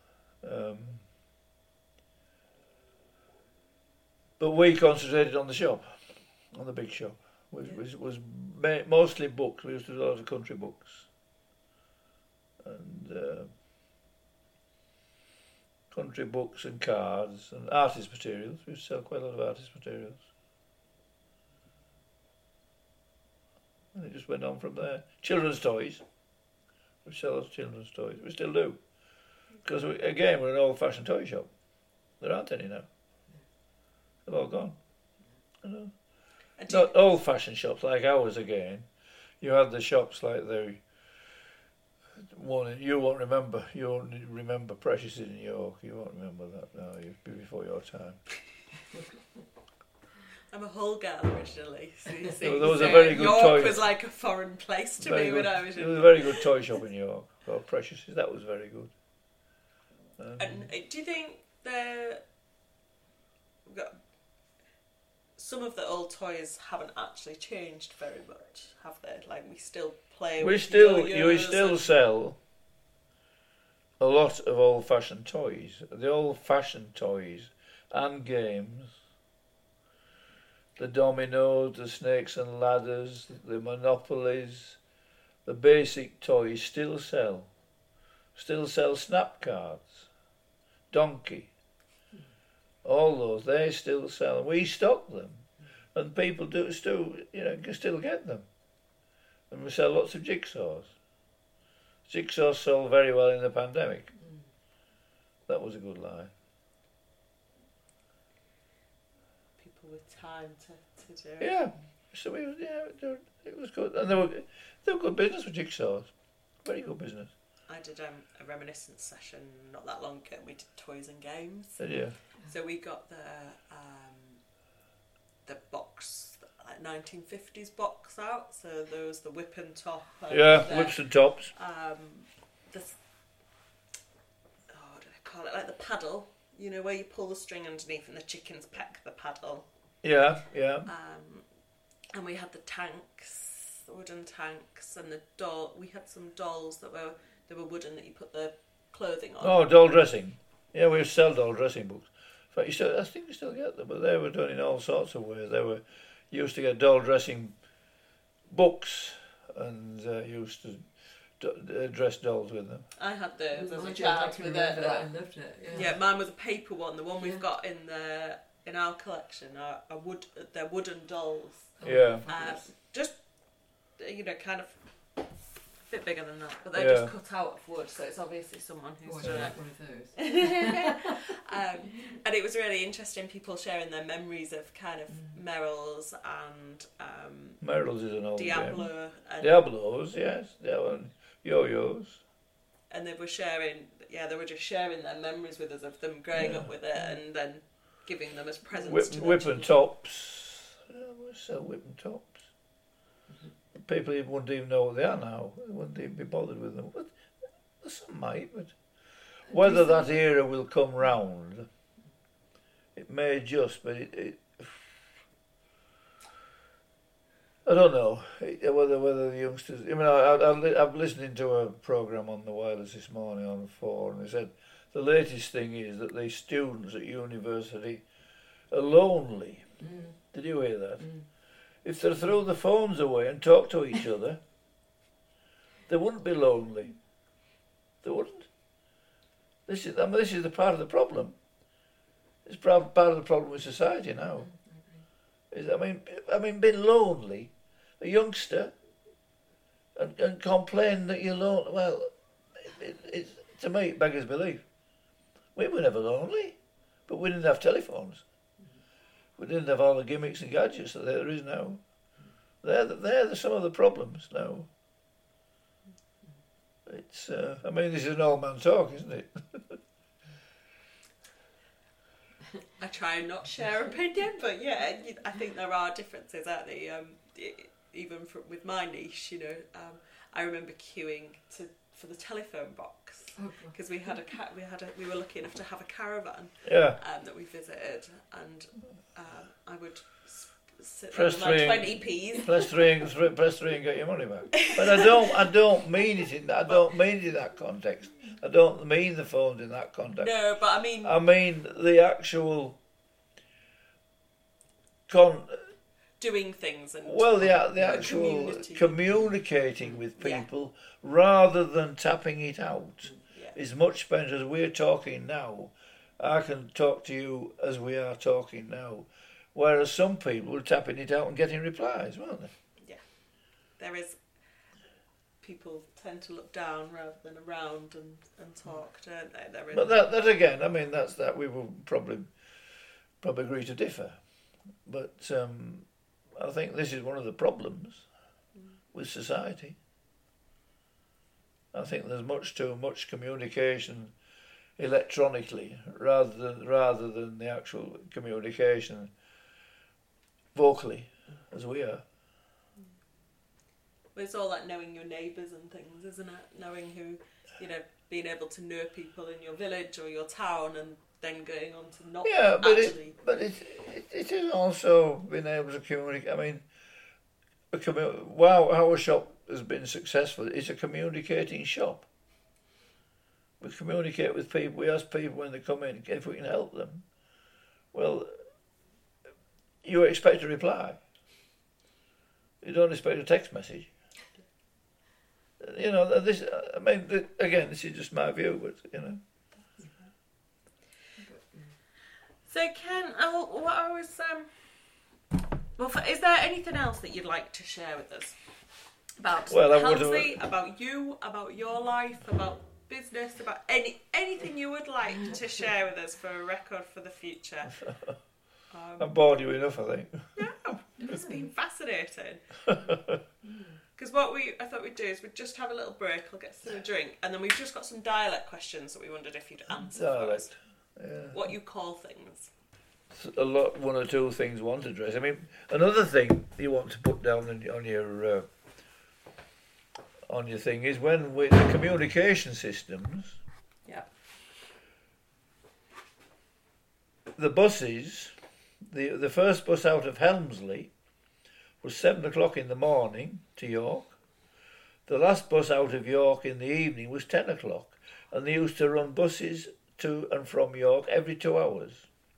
But we concentrated on the shop, on the big shop, which was mostly books. We used to do a lot of country books. And country books and cards and artist materials. We used to sell quite a lot of artist materials. And it just went on from there. Children's toys. We sell lots of children's toys. We still do. Because, again, we're an old-fashioned toy shop. There aren't any now. They've all gone. You know? Not old-fashioned shops like ours, again. You had the shops like the one, you won't remember. You won't remember Precious in New York. You won't remember that. No, you'd be before your time. I'm a Hull girl originally, so you see, there was a very good York toy. Was like a foreign place to me when I was There in. was a very good toy shop in New York called Precious. That was very good. And do you think some of the old toys haven't actually changed very much, have they? Like we still play. We with still yo-yos sell a lot of old-fashioned toys. The old-fashioned toys and games. The dominoes, the snakes and ladders, the monopolies, the basic toys still sell. Still sell snap cards, donkey. All those, they still sell. We stock them. And people can still get them. And we sell lots of jigsaws. Jigsaws sold very well in the pandemic. That was a good line. People with time to do it. Yeah. So it was good. And they were good business with jigsaws. Very good business. I did a reminiscence session not that long ago. We did toys and games. Yeah. So we got the box, like 1950s box out. So there was the whip and top. And Whips and tops. This, what do they call it? Like the paddle. You know, where you pull the string underneath and the chickens peck the paddle. Yeah. And we had the tanks, the wooden tanks, and the doll. We had some dolls that were wooden that you put the clothing on. Oh, doll dressing. Yeah, we sell doll dressing books. In fact, I think you still get them, but they were done in all sorts of ways. You used to get doll dressing books, and used to dress dolls with them. I had those as a I child can with remember it. that. I loved it. Yeah, mine was a paper one. The one we've got in our collection are they're wooden dolls. Yeah. Just kind of a bit bigger than that, but they're just cut out of wood, so it's obviously someone who's done it. One of those. And it was really interesting, people sharing their memories of kind of Merrills and Merrills is an old Diablo game. and Diablos, yes. Yo-yos. And they were just sharing their memories with us of them growing up with it and then giving them as presents to Whip their and children. tops. We sell whip and tops. People wouldn't even know what they are now. They wouldn't even be bothered with them. But some might, but whether that era will come round, it may just, but it I don't know whether the youngsters. I mean, I'm listening to a program on the wireless this morning on 4, and they said the latest thing is that the students at university are lonely. Did you hear that? If they threw the phones away and talked to each other, they wouldn't be lonely. They wouldn't. This is the part of the problem. It's part of the problem with society now. I mean, being lonely, a youngster, and complain that you're lonely. Well, it's to me, it beggars belief. We were never lonely, but we didn't have telephones. We didn't have all the gimmicks and gadgets that there is now. They're some of the problems now. It's. This is an old man talk, isn't it? I try and not share opinion, but yeah, I think there are differences, aren't there? Even with my niece, I remember queuing for the telephone box because we were lucky enough to have a caravan that we visited, and I would sit there with like 20p's. Press three and get your money back. But I don't mean it in that context. I don't mean the phones in that context. No, but I mean the actual doing things and the actual communicating with people rather than tapping it out is much better. As we're talking now, I can talk to you as we are talking now, whereas some people are tapping it out and getting replies, weren't they? Yeah, there is. People tend to look down rather than around and talk, don't they? But that again, I mean, that's that we will probably agree to differ. But I think this is one of the problems with society. I think there's too much communication electronically rather than the actual communication vocally, as we are. Well, it's all like knowing your neighbours and things, isn't it? Knowing who, being able to know people in your village or your town, and then going on to not actually. It is also being able to communicate. I mean, our shop has been successful. It's a communicating shop. We communicate with people. We ask people when they come in if we can help them. Well, you expect a reply. You don't expect a text message. This. I mean, again, this is just my view, but So Ken, what I was is there anything else that you'd like to share with us about Helmsley, about you, about your life, about business, about anything you would like to share with us for a record for the future? I've bored you enough, I think. No, it's been fascinating. Because what I thought we'd do is we'd just have a little break, I'll get some drink, and then we've just got some dialect questions that we wondered if you'd answer for us. Yeah. What you call things. One or two things one to address. I mean, another thing you want to put down on your thing is when with the communication systems. Yeah. The buses, the first bus out of Helmsley was 7:00 in the morning to York. The last bus out of York in the evening was 10:00, and they used to run buses to and from York every 2 hours.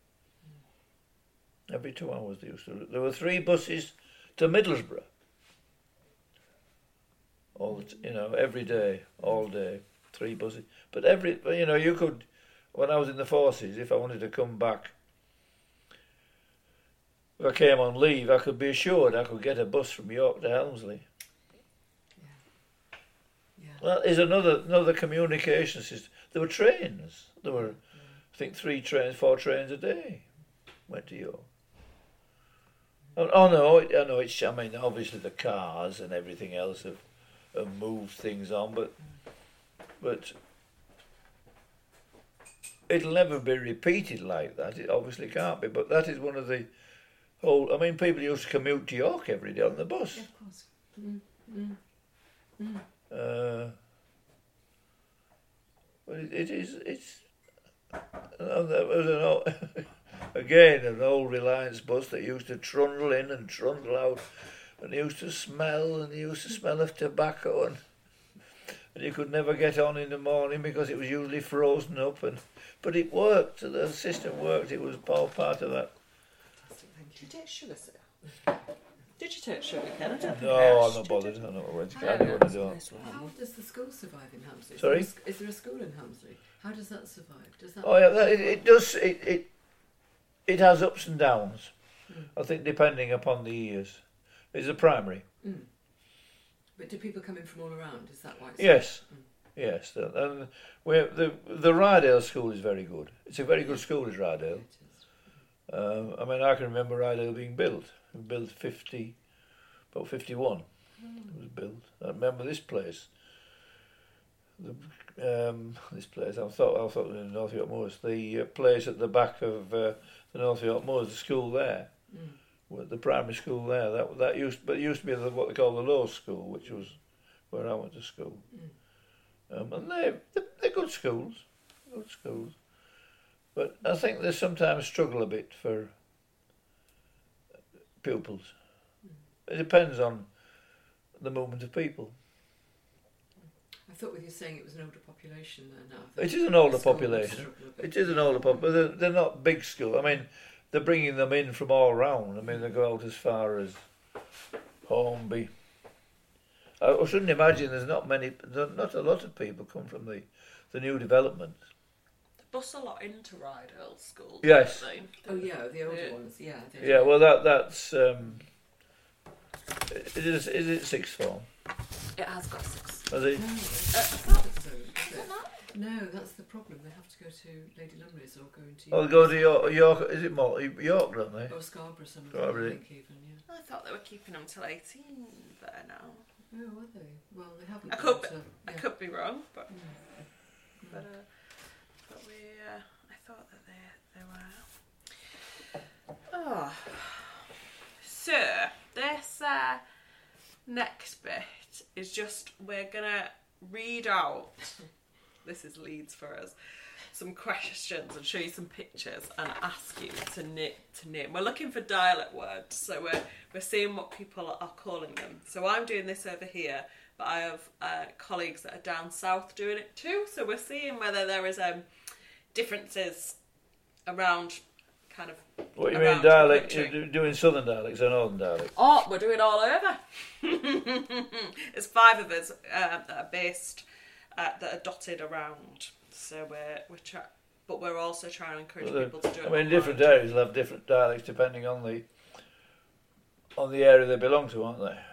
Every 2 hours they used to. There were 3 buses to Middlesbrough. Every day, all day, 3 buses. But you could, when I was in the forces, if I wanted to come back, if I came on leave, I could be assured I could get a bus from York to Helmsley. Yeah. Well, is another communication system. There were trains. There were, I think, 4 trains a day went to York. Oh no, I mean, obviously the cars and everything else have moved things on, but it'll never be repeated like that. It obviously can't be. But that is one of the whole. I mean, people used to commute to York every day on the bus. Yeah, of course. Mm. But it's. There was an old Reliance bus that used to trundle in and trundle out, and used to smell of tobacco, and you could never get on in the morning because it was usually frozen up, but it worked. The system worked. It was all part of that. Did you take sugar, sir? Did you take sugar, Ken? No, I'm not bothered. I don't know what to do. How does the school survive in Helmsley? Sorry? Is there a school in Helmsley? How does that survive? It does. It has ups and downs. I think depending upon the years. It's a primary. But do people come in from all around? Is that why? Yes. Yes. And the Rydale school is very good. It's a very good school, is Rydale. I mean, I can remember Rydale being built. It was built about 51. It was built. I remember this place. this place. I thought it was in North York Moors. The place at the back of the North York Moors, the school there, the primary school there. That used to be what they call the Low School, which was where I went to school. And they're good schools, But I think they sometimes struggle a bit for pupils. It depends on the movement of people. I thought with you saying it was an older population there now. It is an older population. It is an older population, but they're not big schools. I mean, they're bringing them in from all round. I mean, they go out as far as Hornby. I shouldn't imagine there's not a lot of people come from the new developments. They bus a lot into Ryde Earl School. Yes. Don't they? Oh yeah, the older ones. Yeah. Yeah. Well, that's. Is it sixth form? It has got 6. Is it? No, that's the problem. They have to go to Lady Lumley's or go into. Oh, they go to York. Is it York, don't they? Or Scarborough, some of Scarborough. them, I think even. Yeah. I thought they were keeping them till 18 there now. Oh, are they? Well, they haven't. I could be wrong, but but we I thought that they were. Oh, so this next bit is just we're gonna read out. This is Leeds for us. Some questions and show you some pictures and ask you to name. We're looking for dialect words, so we're seeing what people are calling them. So I'm doing this over here, but I have colleagues that are down south doing it too. So we're seeing whether there is differences around kind of. What do you mean dialect? You're doing southern dialects or northern dialects? Oh, we're doing all over. There's 5 of us that are based that are dotted around. So but we're also trying to encourage people to do it. I mean, different areas will have different dialects depending on the area they belong to, aren't they?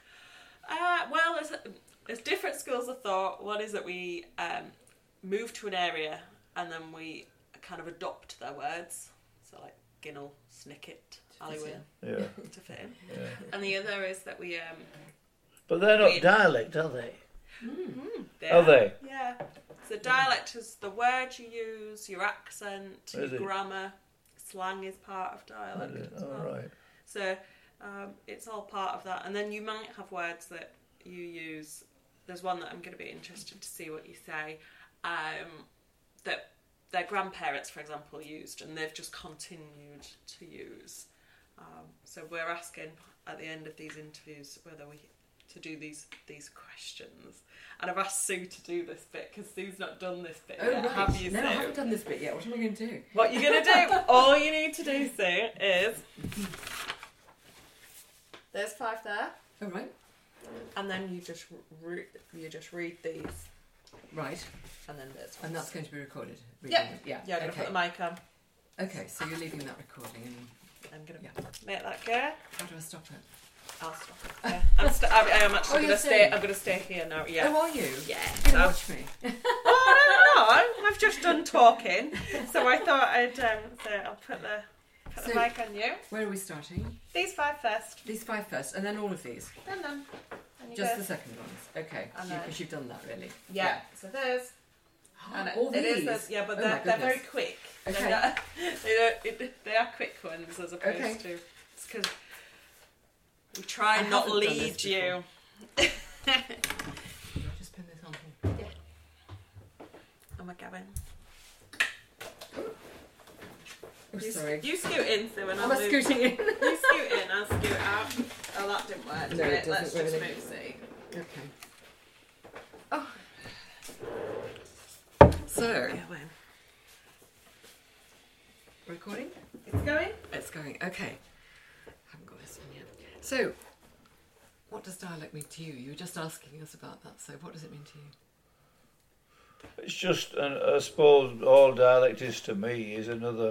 Well, there's different schools of thought. One is that we move to an area and then we kind of adopt their words. So like Ginnell, Snicket, Allywin, to fit in. Yeah. And the other is that we. But they're not dialect, are they? Are they? Yeah. So dialect is the word you use, your accent, your grammar. Slang is part of dialect as well. Right. So it's all part of that. And then you might have words that you use. There's one that I'm going to be interested to see what you say. That their grandparents, for example, used, and they've just continued to use. So we're asking at the end of these interviews whether we to do these questions, and I've asked Sue to do this bit because Sue's not done this bit yet. Right. Have you, No, Sue? I haven't done this bit yet. What am I going to do? What you're going to do? All you need to do, Sue, is there's 5 there. Oh right. And then you just read these. Right. And then there's. And that's going to be recorded. Yeah. Yeah. Yeah. I'm gonna put the mic on. Okay, so you're leaving that recording, and I'm gonna make that go. how do I stop it? I'll stop it. Yeah. I am actually going to stay. I'm going to stay here now. Yeah. Oh, are you? Yeah. You're going to watch me? Oh no! I've just done talking, so I thought I'd. So I'll put the mic on you. Where are we starting? These 5 first. These 5 first, and then all of these. Then Just go. the second ones. Okay. And Because you've done that really. Yeah. So there's. And all it these. is. Yeah, but Oh they're my very goodness. quick. Okay. They are quick ones as opposed to. It's because we try I and not haven't done lead this you. Do I just pin this on here? Yeah. Oh my Gavin. Oh, sorry. You scoot in, Sue, and Am I'll I move. scooting in? You scoot in, I'll scoot out. Oh, that didn't work. No, did it it? Let's doesn't just really. move, see. Okay. Oh. So, Yeah, when? recording? It's going? It's going. Okay. Haven't got this one yet. So, what does dialect mean to you? You were just asking us about that. So, what does it mean to you? It's just, I suppose, all dialect is to me is another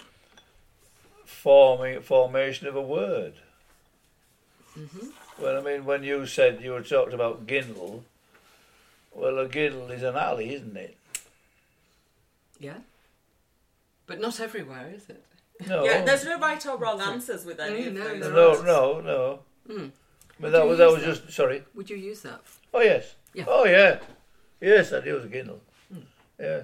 formation of a word. Mm-hmm. Well, I mean, when you said you were talking about Ginnell, well, a Ginnell is an alley, isn't it? Yeah. But not everywhere, is it? No. Yeah, there's no right or wrong answers with any of No, those. No. Mm. But that was just sorry. Would you use that? Oh yes. Yeah. Oh yeah. Yes, I use a Kindle. Mm. Yeah.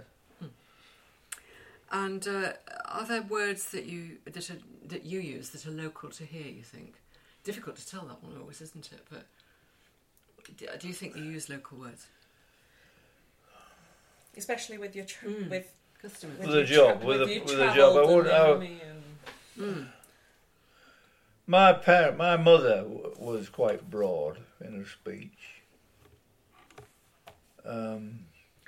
And are there words that you use that are local to here, you think? Difficult to tell that one always, isn't it? But do you think you use local words? Especially with your with customers. With a job, with a job. I wouldn't. My mother was quite broad in her speech. And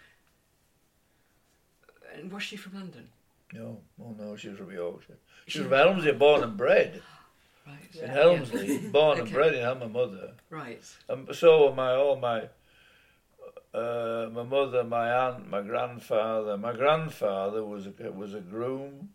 was she from London? No, she was from Yorkshire. She was from Helmsley, born and bred. Right. In Helmsley, born and bred in Helmsley, my mother. Right. So were my mother, my aunt, my grandfather. My grandfather was a groom.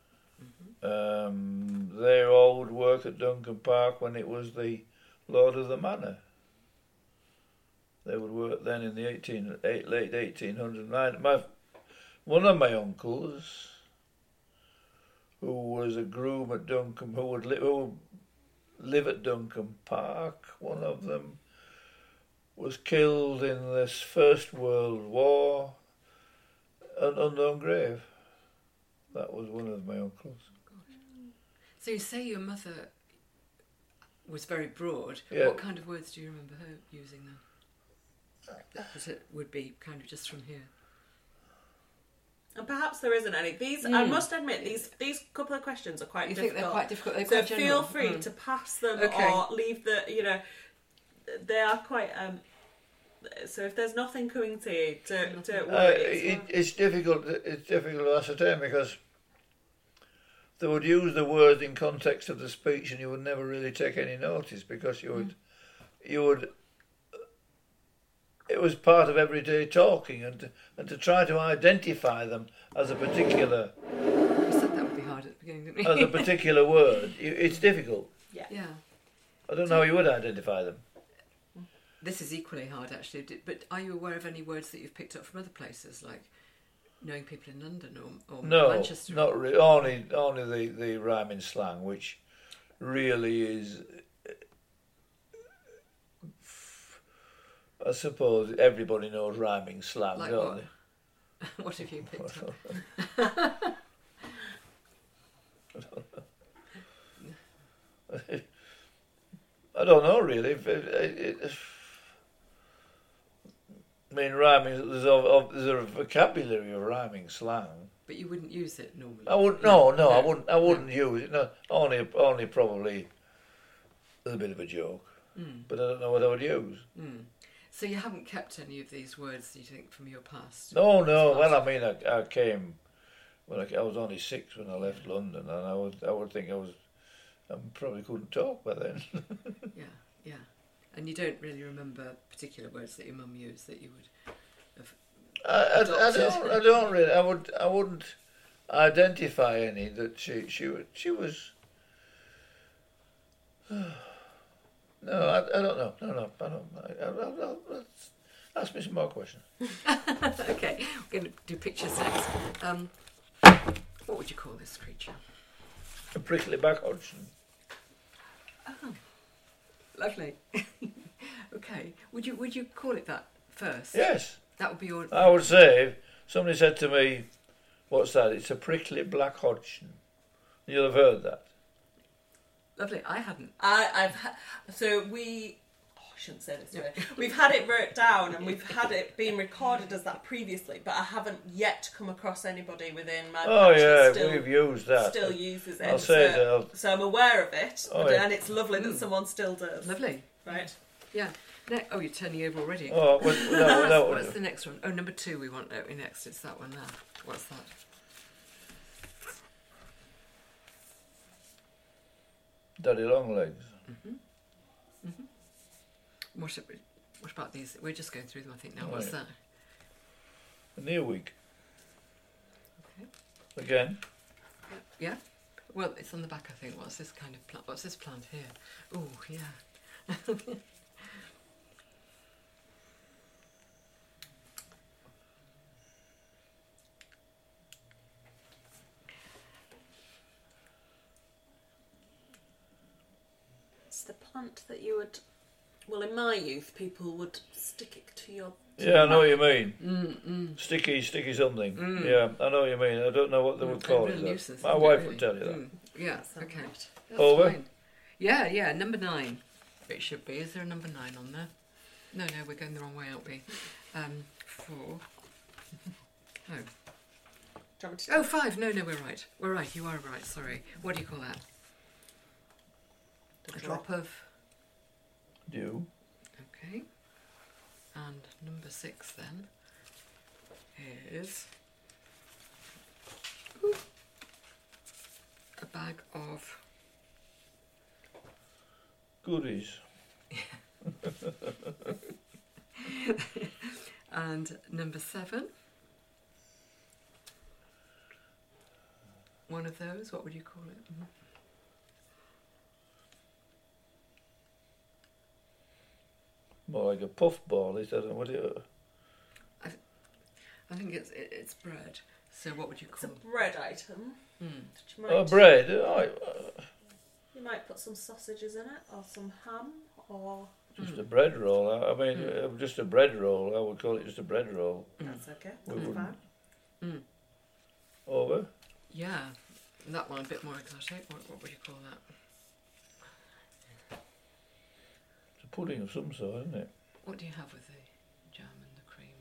They all would work at Duncan Park when it was the Lord of the Manor. They would work then in the late 1800s. One of my uncles, who was a groom at Duncan, who would live at Duncan Park, one of them was killed in this First World War at Unknown Grave. That was one of my uncles. So you say your mother was very broad. Yeah. What kind of words do you remember her using then? That it would be kind of just from here. And perhaps there isn't any. These, I must admit, these couple of questions are quite difficult. You think they're quite difficult? They're so quite general. feel free to pass them Okay. or leave they are quite. So if there's nothing coming to you, don't worry. It's difficult. It's difficult to ascertain because they would use the words in context of the speech, and you would never really take any notice because you would. It was part of everyday talking, and to try to identify them as a particular. We said that would be hard at the beginning, didn't we? As a particular word, it's difficult. Yeah. I don't know how you would identify them. This is equally hard, actually. But are you aware of any words that you've picked up from other places, like knowing people in London or No, Manchester? not really. Only the rhyming slang, which really is. I suppose everybody knows rhyming slang, Like don't what? they? What have you picked up? I don't know really. I mean, rhyming. There's a vocabulary of rhyming slang. But you wouldn't use it normally. I wouldn't. No, I wouldn't use it. No, only probably a bit of a joke. But I don't know what I would use. So you haven't kept any of these words, do you think, from your past? No. Well, I mean, I came when I was only 6 when I left London, and I would think I probably couldn't talk by then. Yeah. And you don't really remember particular words that your mum used that you would have adopted? I don't really. I wouldn't identify any that she was. No, I don't know. No, I don't. Ask me some more questions. Okay, we're going to do pictures next. What would you call this creature? A prickly back Hodgson. Oh, lovely. Okay, would you call it that first? Yes. That would be your. I would say if somebody said to me, "What's that?" It's a prickly black Hodgson. You'll have heard that. Lovely. I hadn't. I shouldn't say this way. We've had it wrote down and we've had it being recorded as that previously, but I haven't yet come across anybody within my patch that we've used that. still uses it. I'll say that. So I'm aware of it, Oh, yeah. and it's lovely that someone still does. Lovely. Right. Yeah. Oh, you're turning over already. Oh, What's the next one? Oh, number 2 we want next. It's that one there. What's that? Daddy Longlegs. What about these? We're just going through them, I think, now. Right. What's that? A Nearweek. Okay. Again. Yeah? Well, it's on the back, I think. What's this kind of plant? What's this plant here? Oh, yeah. It's the plant that you would Well, in my youth, people would stick it to your... Yeah, I know what you mean. Sticky something. Yeah, I know what you mean. I don't know what they would call Real it. nuisance, My isn't it, wife really? would tell you that. Yeah, So okay. right. That's Over? fine. Yeah, number 9. It should be. Is there a number 9 on there? No, we're going the wrong way, aren't we? 4. Oh. Do you want me to... Oh, 5. No, we're right. We're right. You are right. Sorry. What do you call that? A drop of. Dew. Okay. And number 6 then is a bag of. Goodies. And number 7. One of those. What would you call it? More like a puff ball, is that what it? I think it's bread. So what would you It's a call? bread item. Mm. You might, Oh, bread. Oh, you might put some sausages in it, or some ham, or... just a bread roll. I mean, just a bread roll. I would call it just a bread roll. That's okay. We That's wouldn't. fine. Over. Yeah, that one a bit more exotic. What would you call that? It's a pudding of some sort, isn't it? What do you have with the jam and the cream?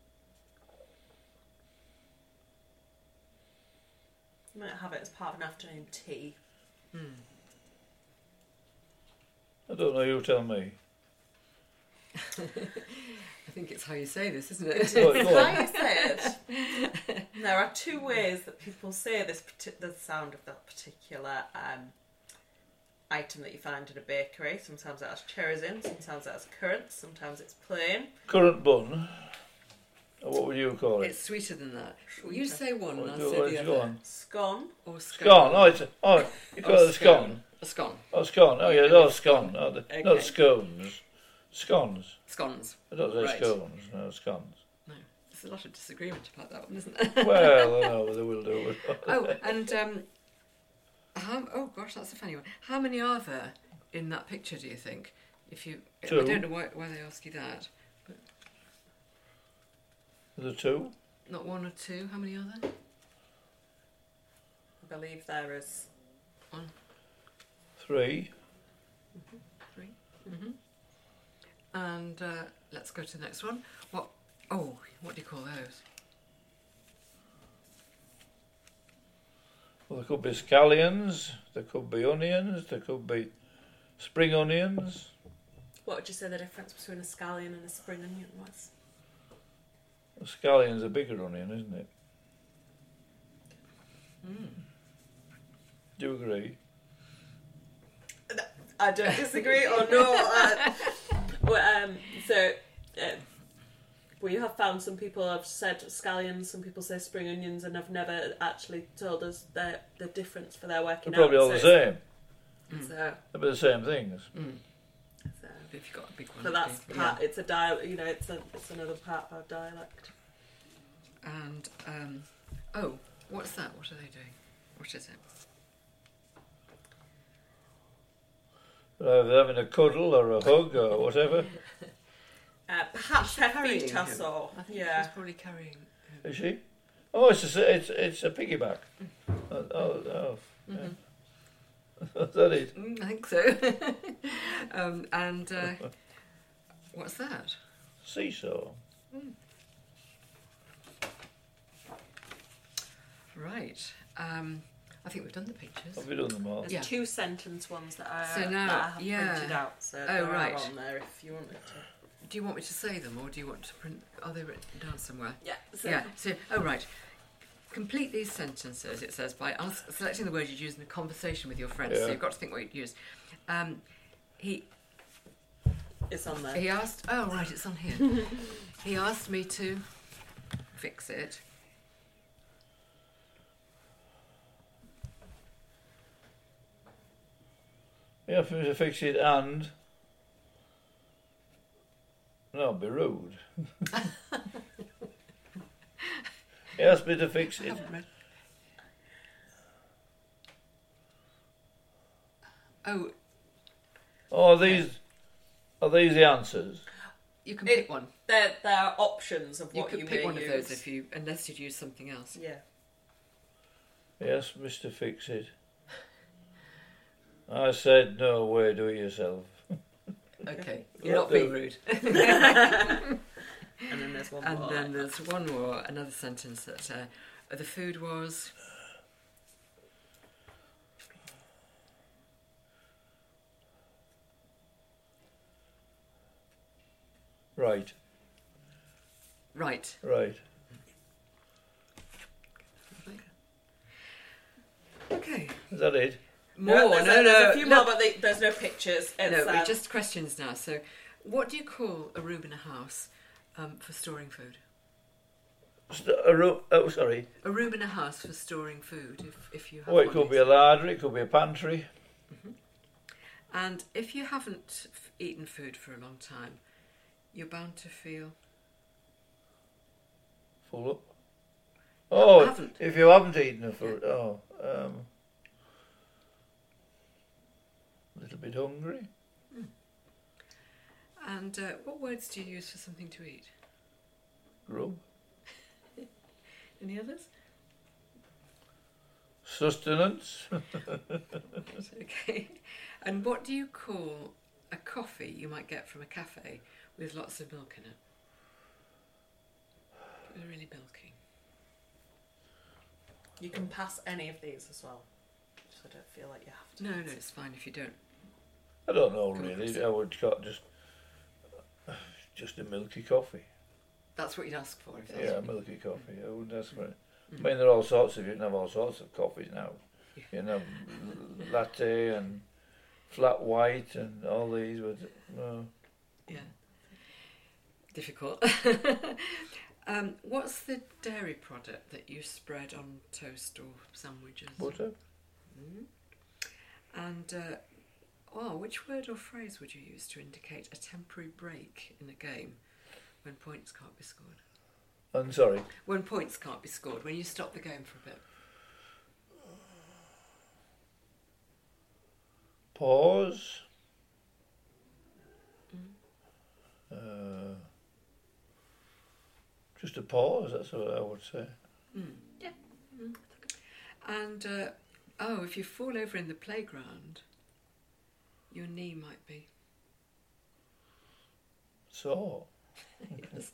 You might have it as part of an afternoon tea. I don't know. You tell me. I think it's how you say this, isn't it? Go on. How you say it? There are 2 ways that people say this, the sound of that particular item that you find in a bakery. Sometimes it has cherries in, sometimes it has currants, sometimes it's plain. Currant bun. Or what would you call it? It's sweeter than that. Sweeter. You say one and What I'll do- say what the is go other. on? Scone. Or Scone. Oh, you call it a scone. A scone. Oh, scone. Oh, yeah, no, scone. Oh, Okay. not scones. Scones. Scones. I don't say Right. scones. No, scones. No. There's a lot of disagreement about that one, isn't there? Well, I know they will do it. Oh, and oh gosh, that's a funny one. How many are there in that picture? Do you think? If you, I 2. don't know why they ask you that. The 2. Not 1 or 2. How many are there? I believe there is... 3. 3. Mm-hmm. And let's go to the next one. What do you call those? Well, there could be scallions. There could be onions. There could be spring onions. What would you say the difference between a scallion and a spring onion was? A scallion's a bigger onion, isn't it? Do you agree? I don't disagree, or no. We have found some people have said scallions, some people say spring onions, and have never actually told us the difference for their working They're probably out. all the same. So, They're the same things. so, If you've got a big one. so that's okay. part. It's a it's another part of our dialect. And what's that? What are they doing? What is it? They're either having a cuddle or a hug or whatever. Perhaps her Carrying feet, I him. saw. I think Yeah. she's probably carrying him. Is she? Oh, it's a piggyback. Oh. Yeah. Is that it? I think so. What's that? Seesaw. Right. I think we've done the pictures. Have we done them all? There's Yeah. 2 sentence ones that I, So now- that I have yeah. printed out. So Oh, they're right. on there if you wanted to. Do you want me to say them, or do you want to print? Are they written down somewhere? Yeah. So Yeah. So, right. Complete these sentences. It says by selecting the words you'd use in a conversation with your friends. Yeah. So you've got to think what you'd use. He it's on there. He asked. Oh, right. It's on here. He asked me to fix it. You have to fix it and... No, be rude. He asked me to fix I it. haven't read. Oh, Oh, these... Are these the answers? You can pick one. There are options of You what could you pick may one use. of those unless you'd use something else. Yeah. Yes, Mr. Fix-It. I said, no way, do it yourself. Okay, Yeah. you're not being rude. And then there's one And more. then there's one more, another sentence that the food was. Right, Right. right. Okay. Is that it? More? There's No. a few more, but there's no pictures. No, It's, we're just questions now. So, what do you call a room in a house for storing food? Sorry. A room in a house for storing food, if you have Oh, it one could be yourself. a larder, it could be a pantry. And if you haven't eaten food for a long time, you're bound to feel... Full up. Oh, haven't. if you haven't eaten a food, a little bit hungry. And what words do you use for something to eat? Grub. Any others? Sustenance. Okay. And what do you call a coffee you might get from a cafe with lots of milk in it? Really milky. You can pass any of these as well. So I don't feel like you have to. No, it's fine if you don't. I don't know Come really. across I would got just a milky coffee. That's what you'd ask for. If that's Yeah, what you- milky coffee. I wouldn't ask for it. Mm. I mean, there are all sorts of. You can have all sorts of coffees now. Yeah. You know, latte and flat white and all these. But Yeah. Difficult. What's the dairy product that you spread on toast or sandwiches? butter. Mm. And which word or phrase would you use to indicate a temporary break in a game when points can't be scored? I'm sorry. When points can't be scored, when you stop the game for a bit. Pause. Just a pause. That's what I would say. Mm. Yeah. Mm. And if you fall over in the playground, your knee might be. So. Yes.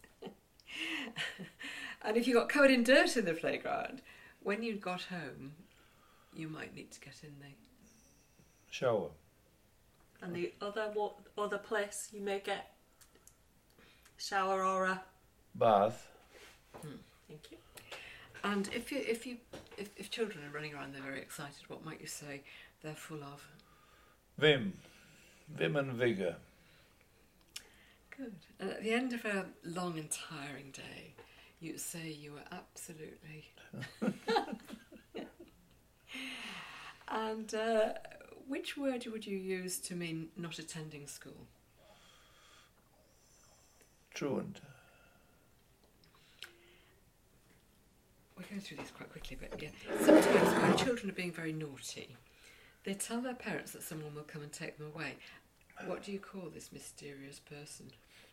And if you got covered in dirt in the playground, when you got home, you might need to get in the Shower. And the other place you may get shower or a... Bath. Thank you. And if children are running around, they're very excited. What might you say? They're full of. Vim. Vim and vigour. Good. And at the end of a long and tiring day, you say you were absolutely. And which word would you use to mean not attending school? Truant. We're going through these quite quickly, but yeah. Sometimes when children are being very naughty, they tell their parents that someone will come and take them away. What do you call this mysterious person?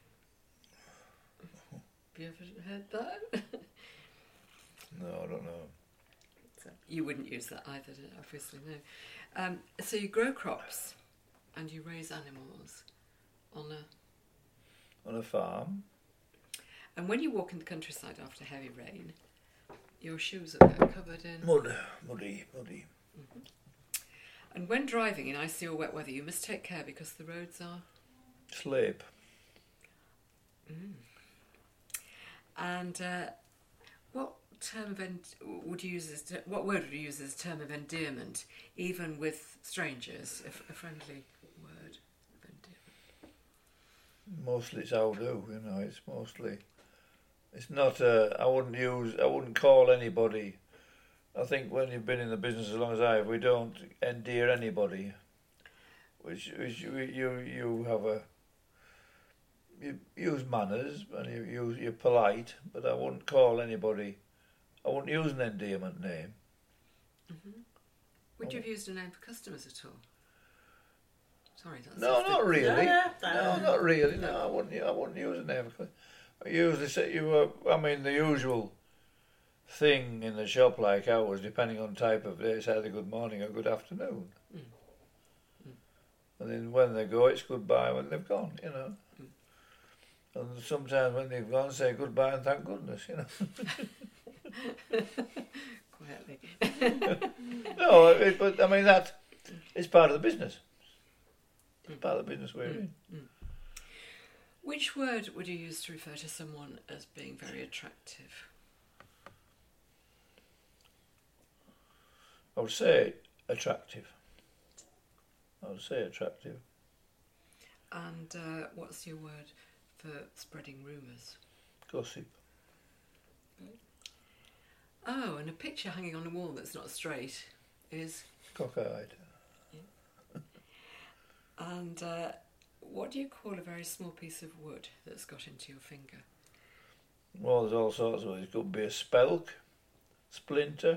Have you ever heard that? No, I don't know. You wouldn't use that either, obviously, no. So you grow crops and you raise animals on On a farm. And when you walk in the countryside after heavy rain, your shoes are covered in... Muddy. Mm-hmm. And when driving in icy or wet weather, you must take care because the roads are... Slape. Mm. And what word would you use as a term of endearment, even with strangers? A friendly word of endearment. Mostly it's how do, you know, it's mostly... It's not, I wouldn't call anybody. I think when you've been in the business as long as I have, we don't endear anybody. You have you use manners and you're polite, but I wouldn't call anybody, I wouldn't use an endearment name. Mm-hmm. Would you have used a name for customers at all? Sorry, that's No, not really. Yeah, No, not really. No, I wouldn't use a name. I usually say the usual thing in the shop like ours, depending on type of day, it's either good morning or good afternoon. And then when they go, it's goodbye when they've gone, you know. And sometimes when they've gone, say goodbye and thank goodness, you know. Quietly. No, but I mean that it's part of the business. It's part of the business we're in. Which word would you use to refer to someone as being very attractive? I would say attractive. And what's your word for spreading rumours? Gossip. Oh, and a picture hanging on a wall that's not straight is... Cockeyed. And what do you call a very small piece of wood that's got into your finger? Well, there's all sorts of ways. It could be a spelk, splinter.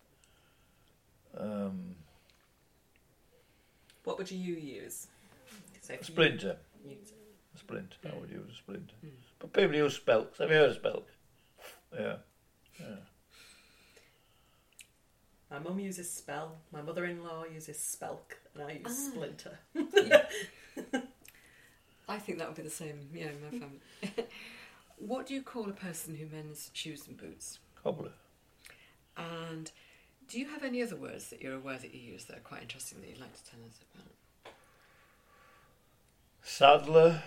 What would you use? So if you Splinter. use it. A splinter. I would use a splinter. But people use spelks. Have you heard of spelk? Yeah. My mum uses spell. My mother-in-law uses spelk, and I use splinter. I think that would be the same, yeah, in my family. What do you call a person who mends shoes and boots? Cobbler. And do you have any other words that you're aware that you use that are quite interesting that you'd like to tell us about? Saddler.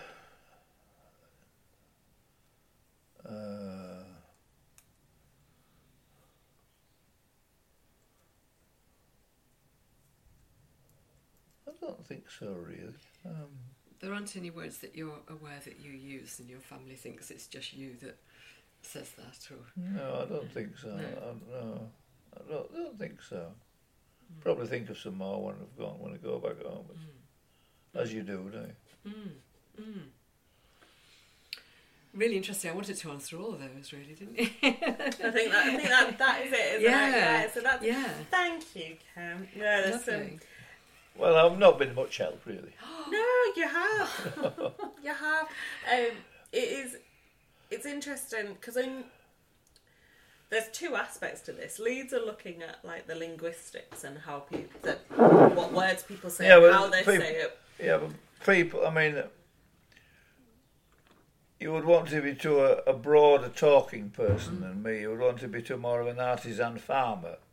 I don't think so, really. There aren't any words that you're aware that you use and your family thinks it's just you that says that, or... No, I don't think so. No. I don't think so. Probably think of some more when I go back home. As you do, don't you? Really interesting. I wanted to answer all of those, really, didn't you? I think that is it, isn't it? Yeah. So that's Thank you, Cam. Yeah, there's Lovely. Well, I've not been much help, really. No, you have. You have. It's interesting because there's two aspects to this. Leeds are looking at like the linguistics and how what words people say, and how they say it. Yeah, but people. I mean, you would want to be to a broader talking person than me. You would want to be to more of an artisan farmer.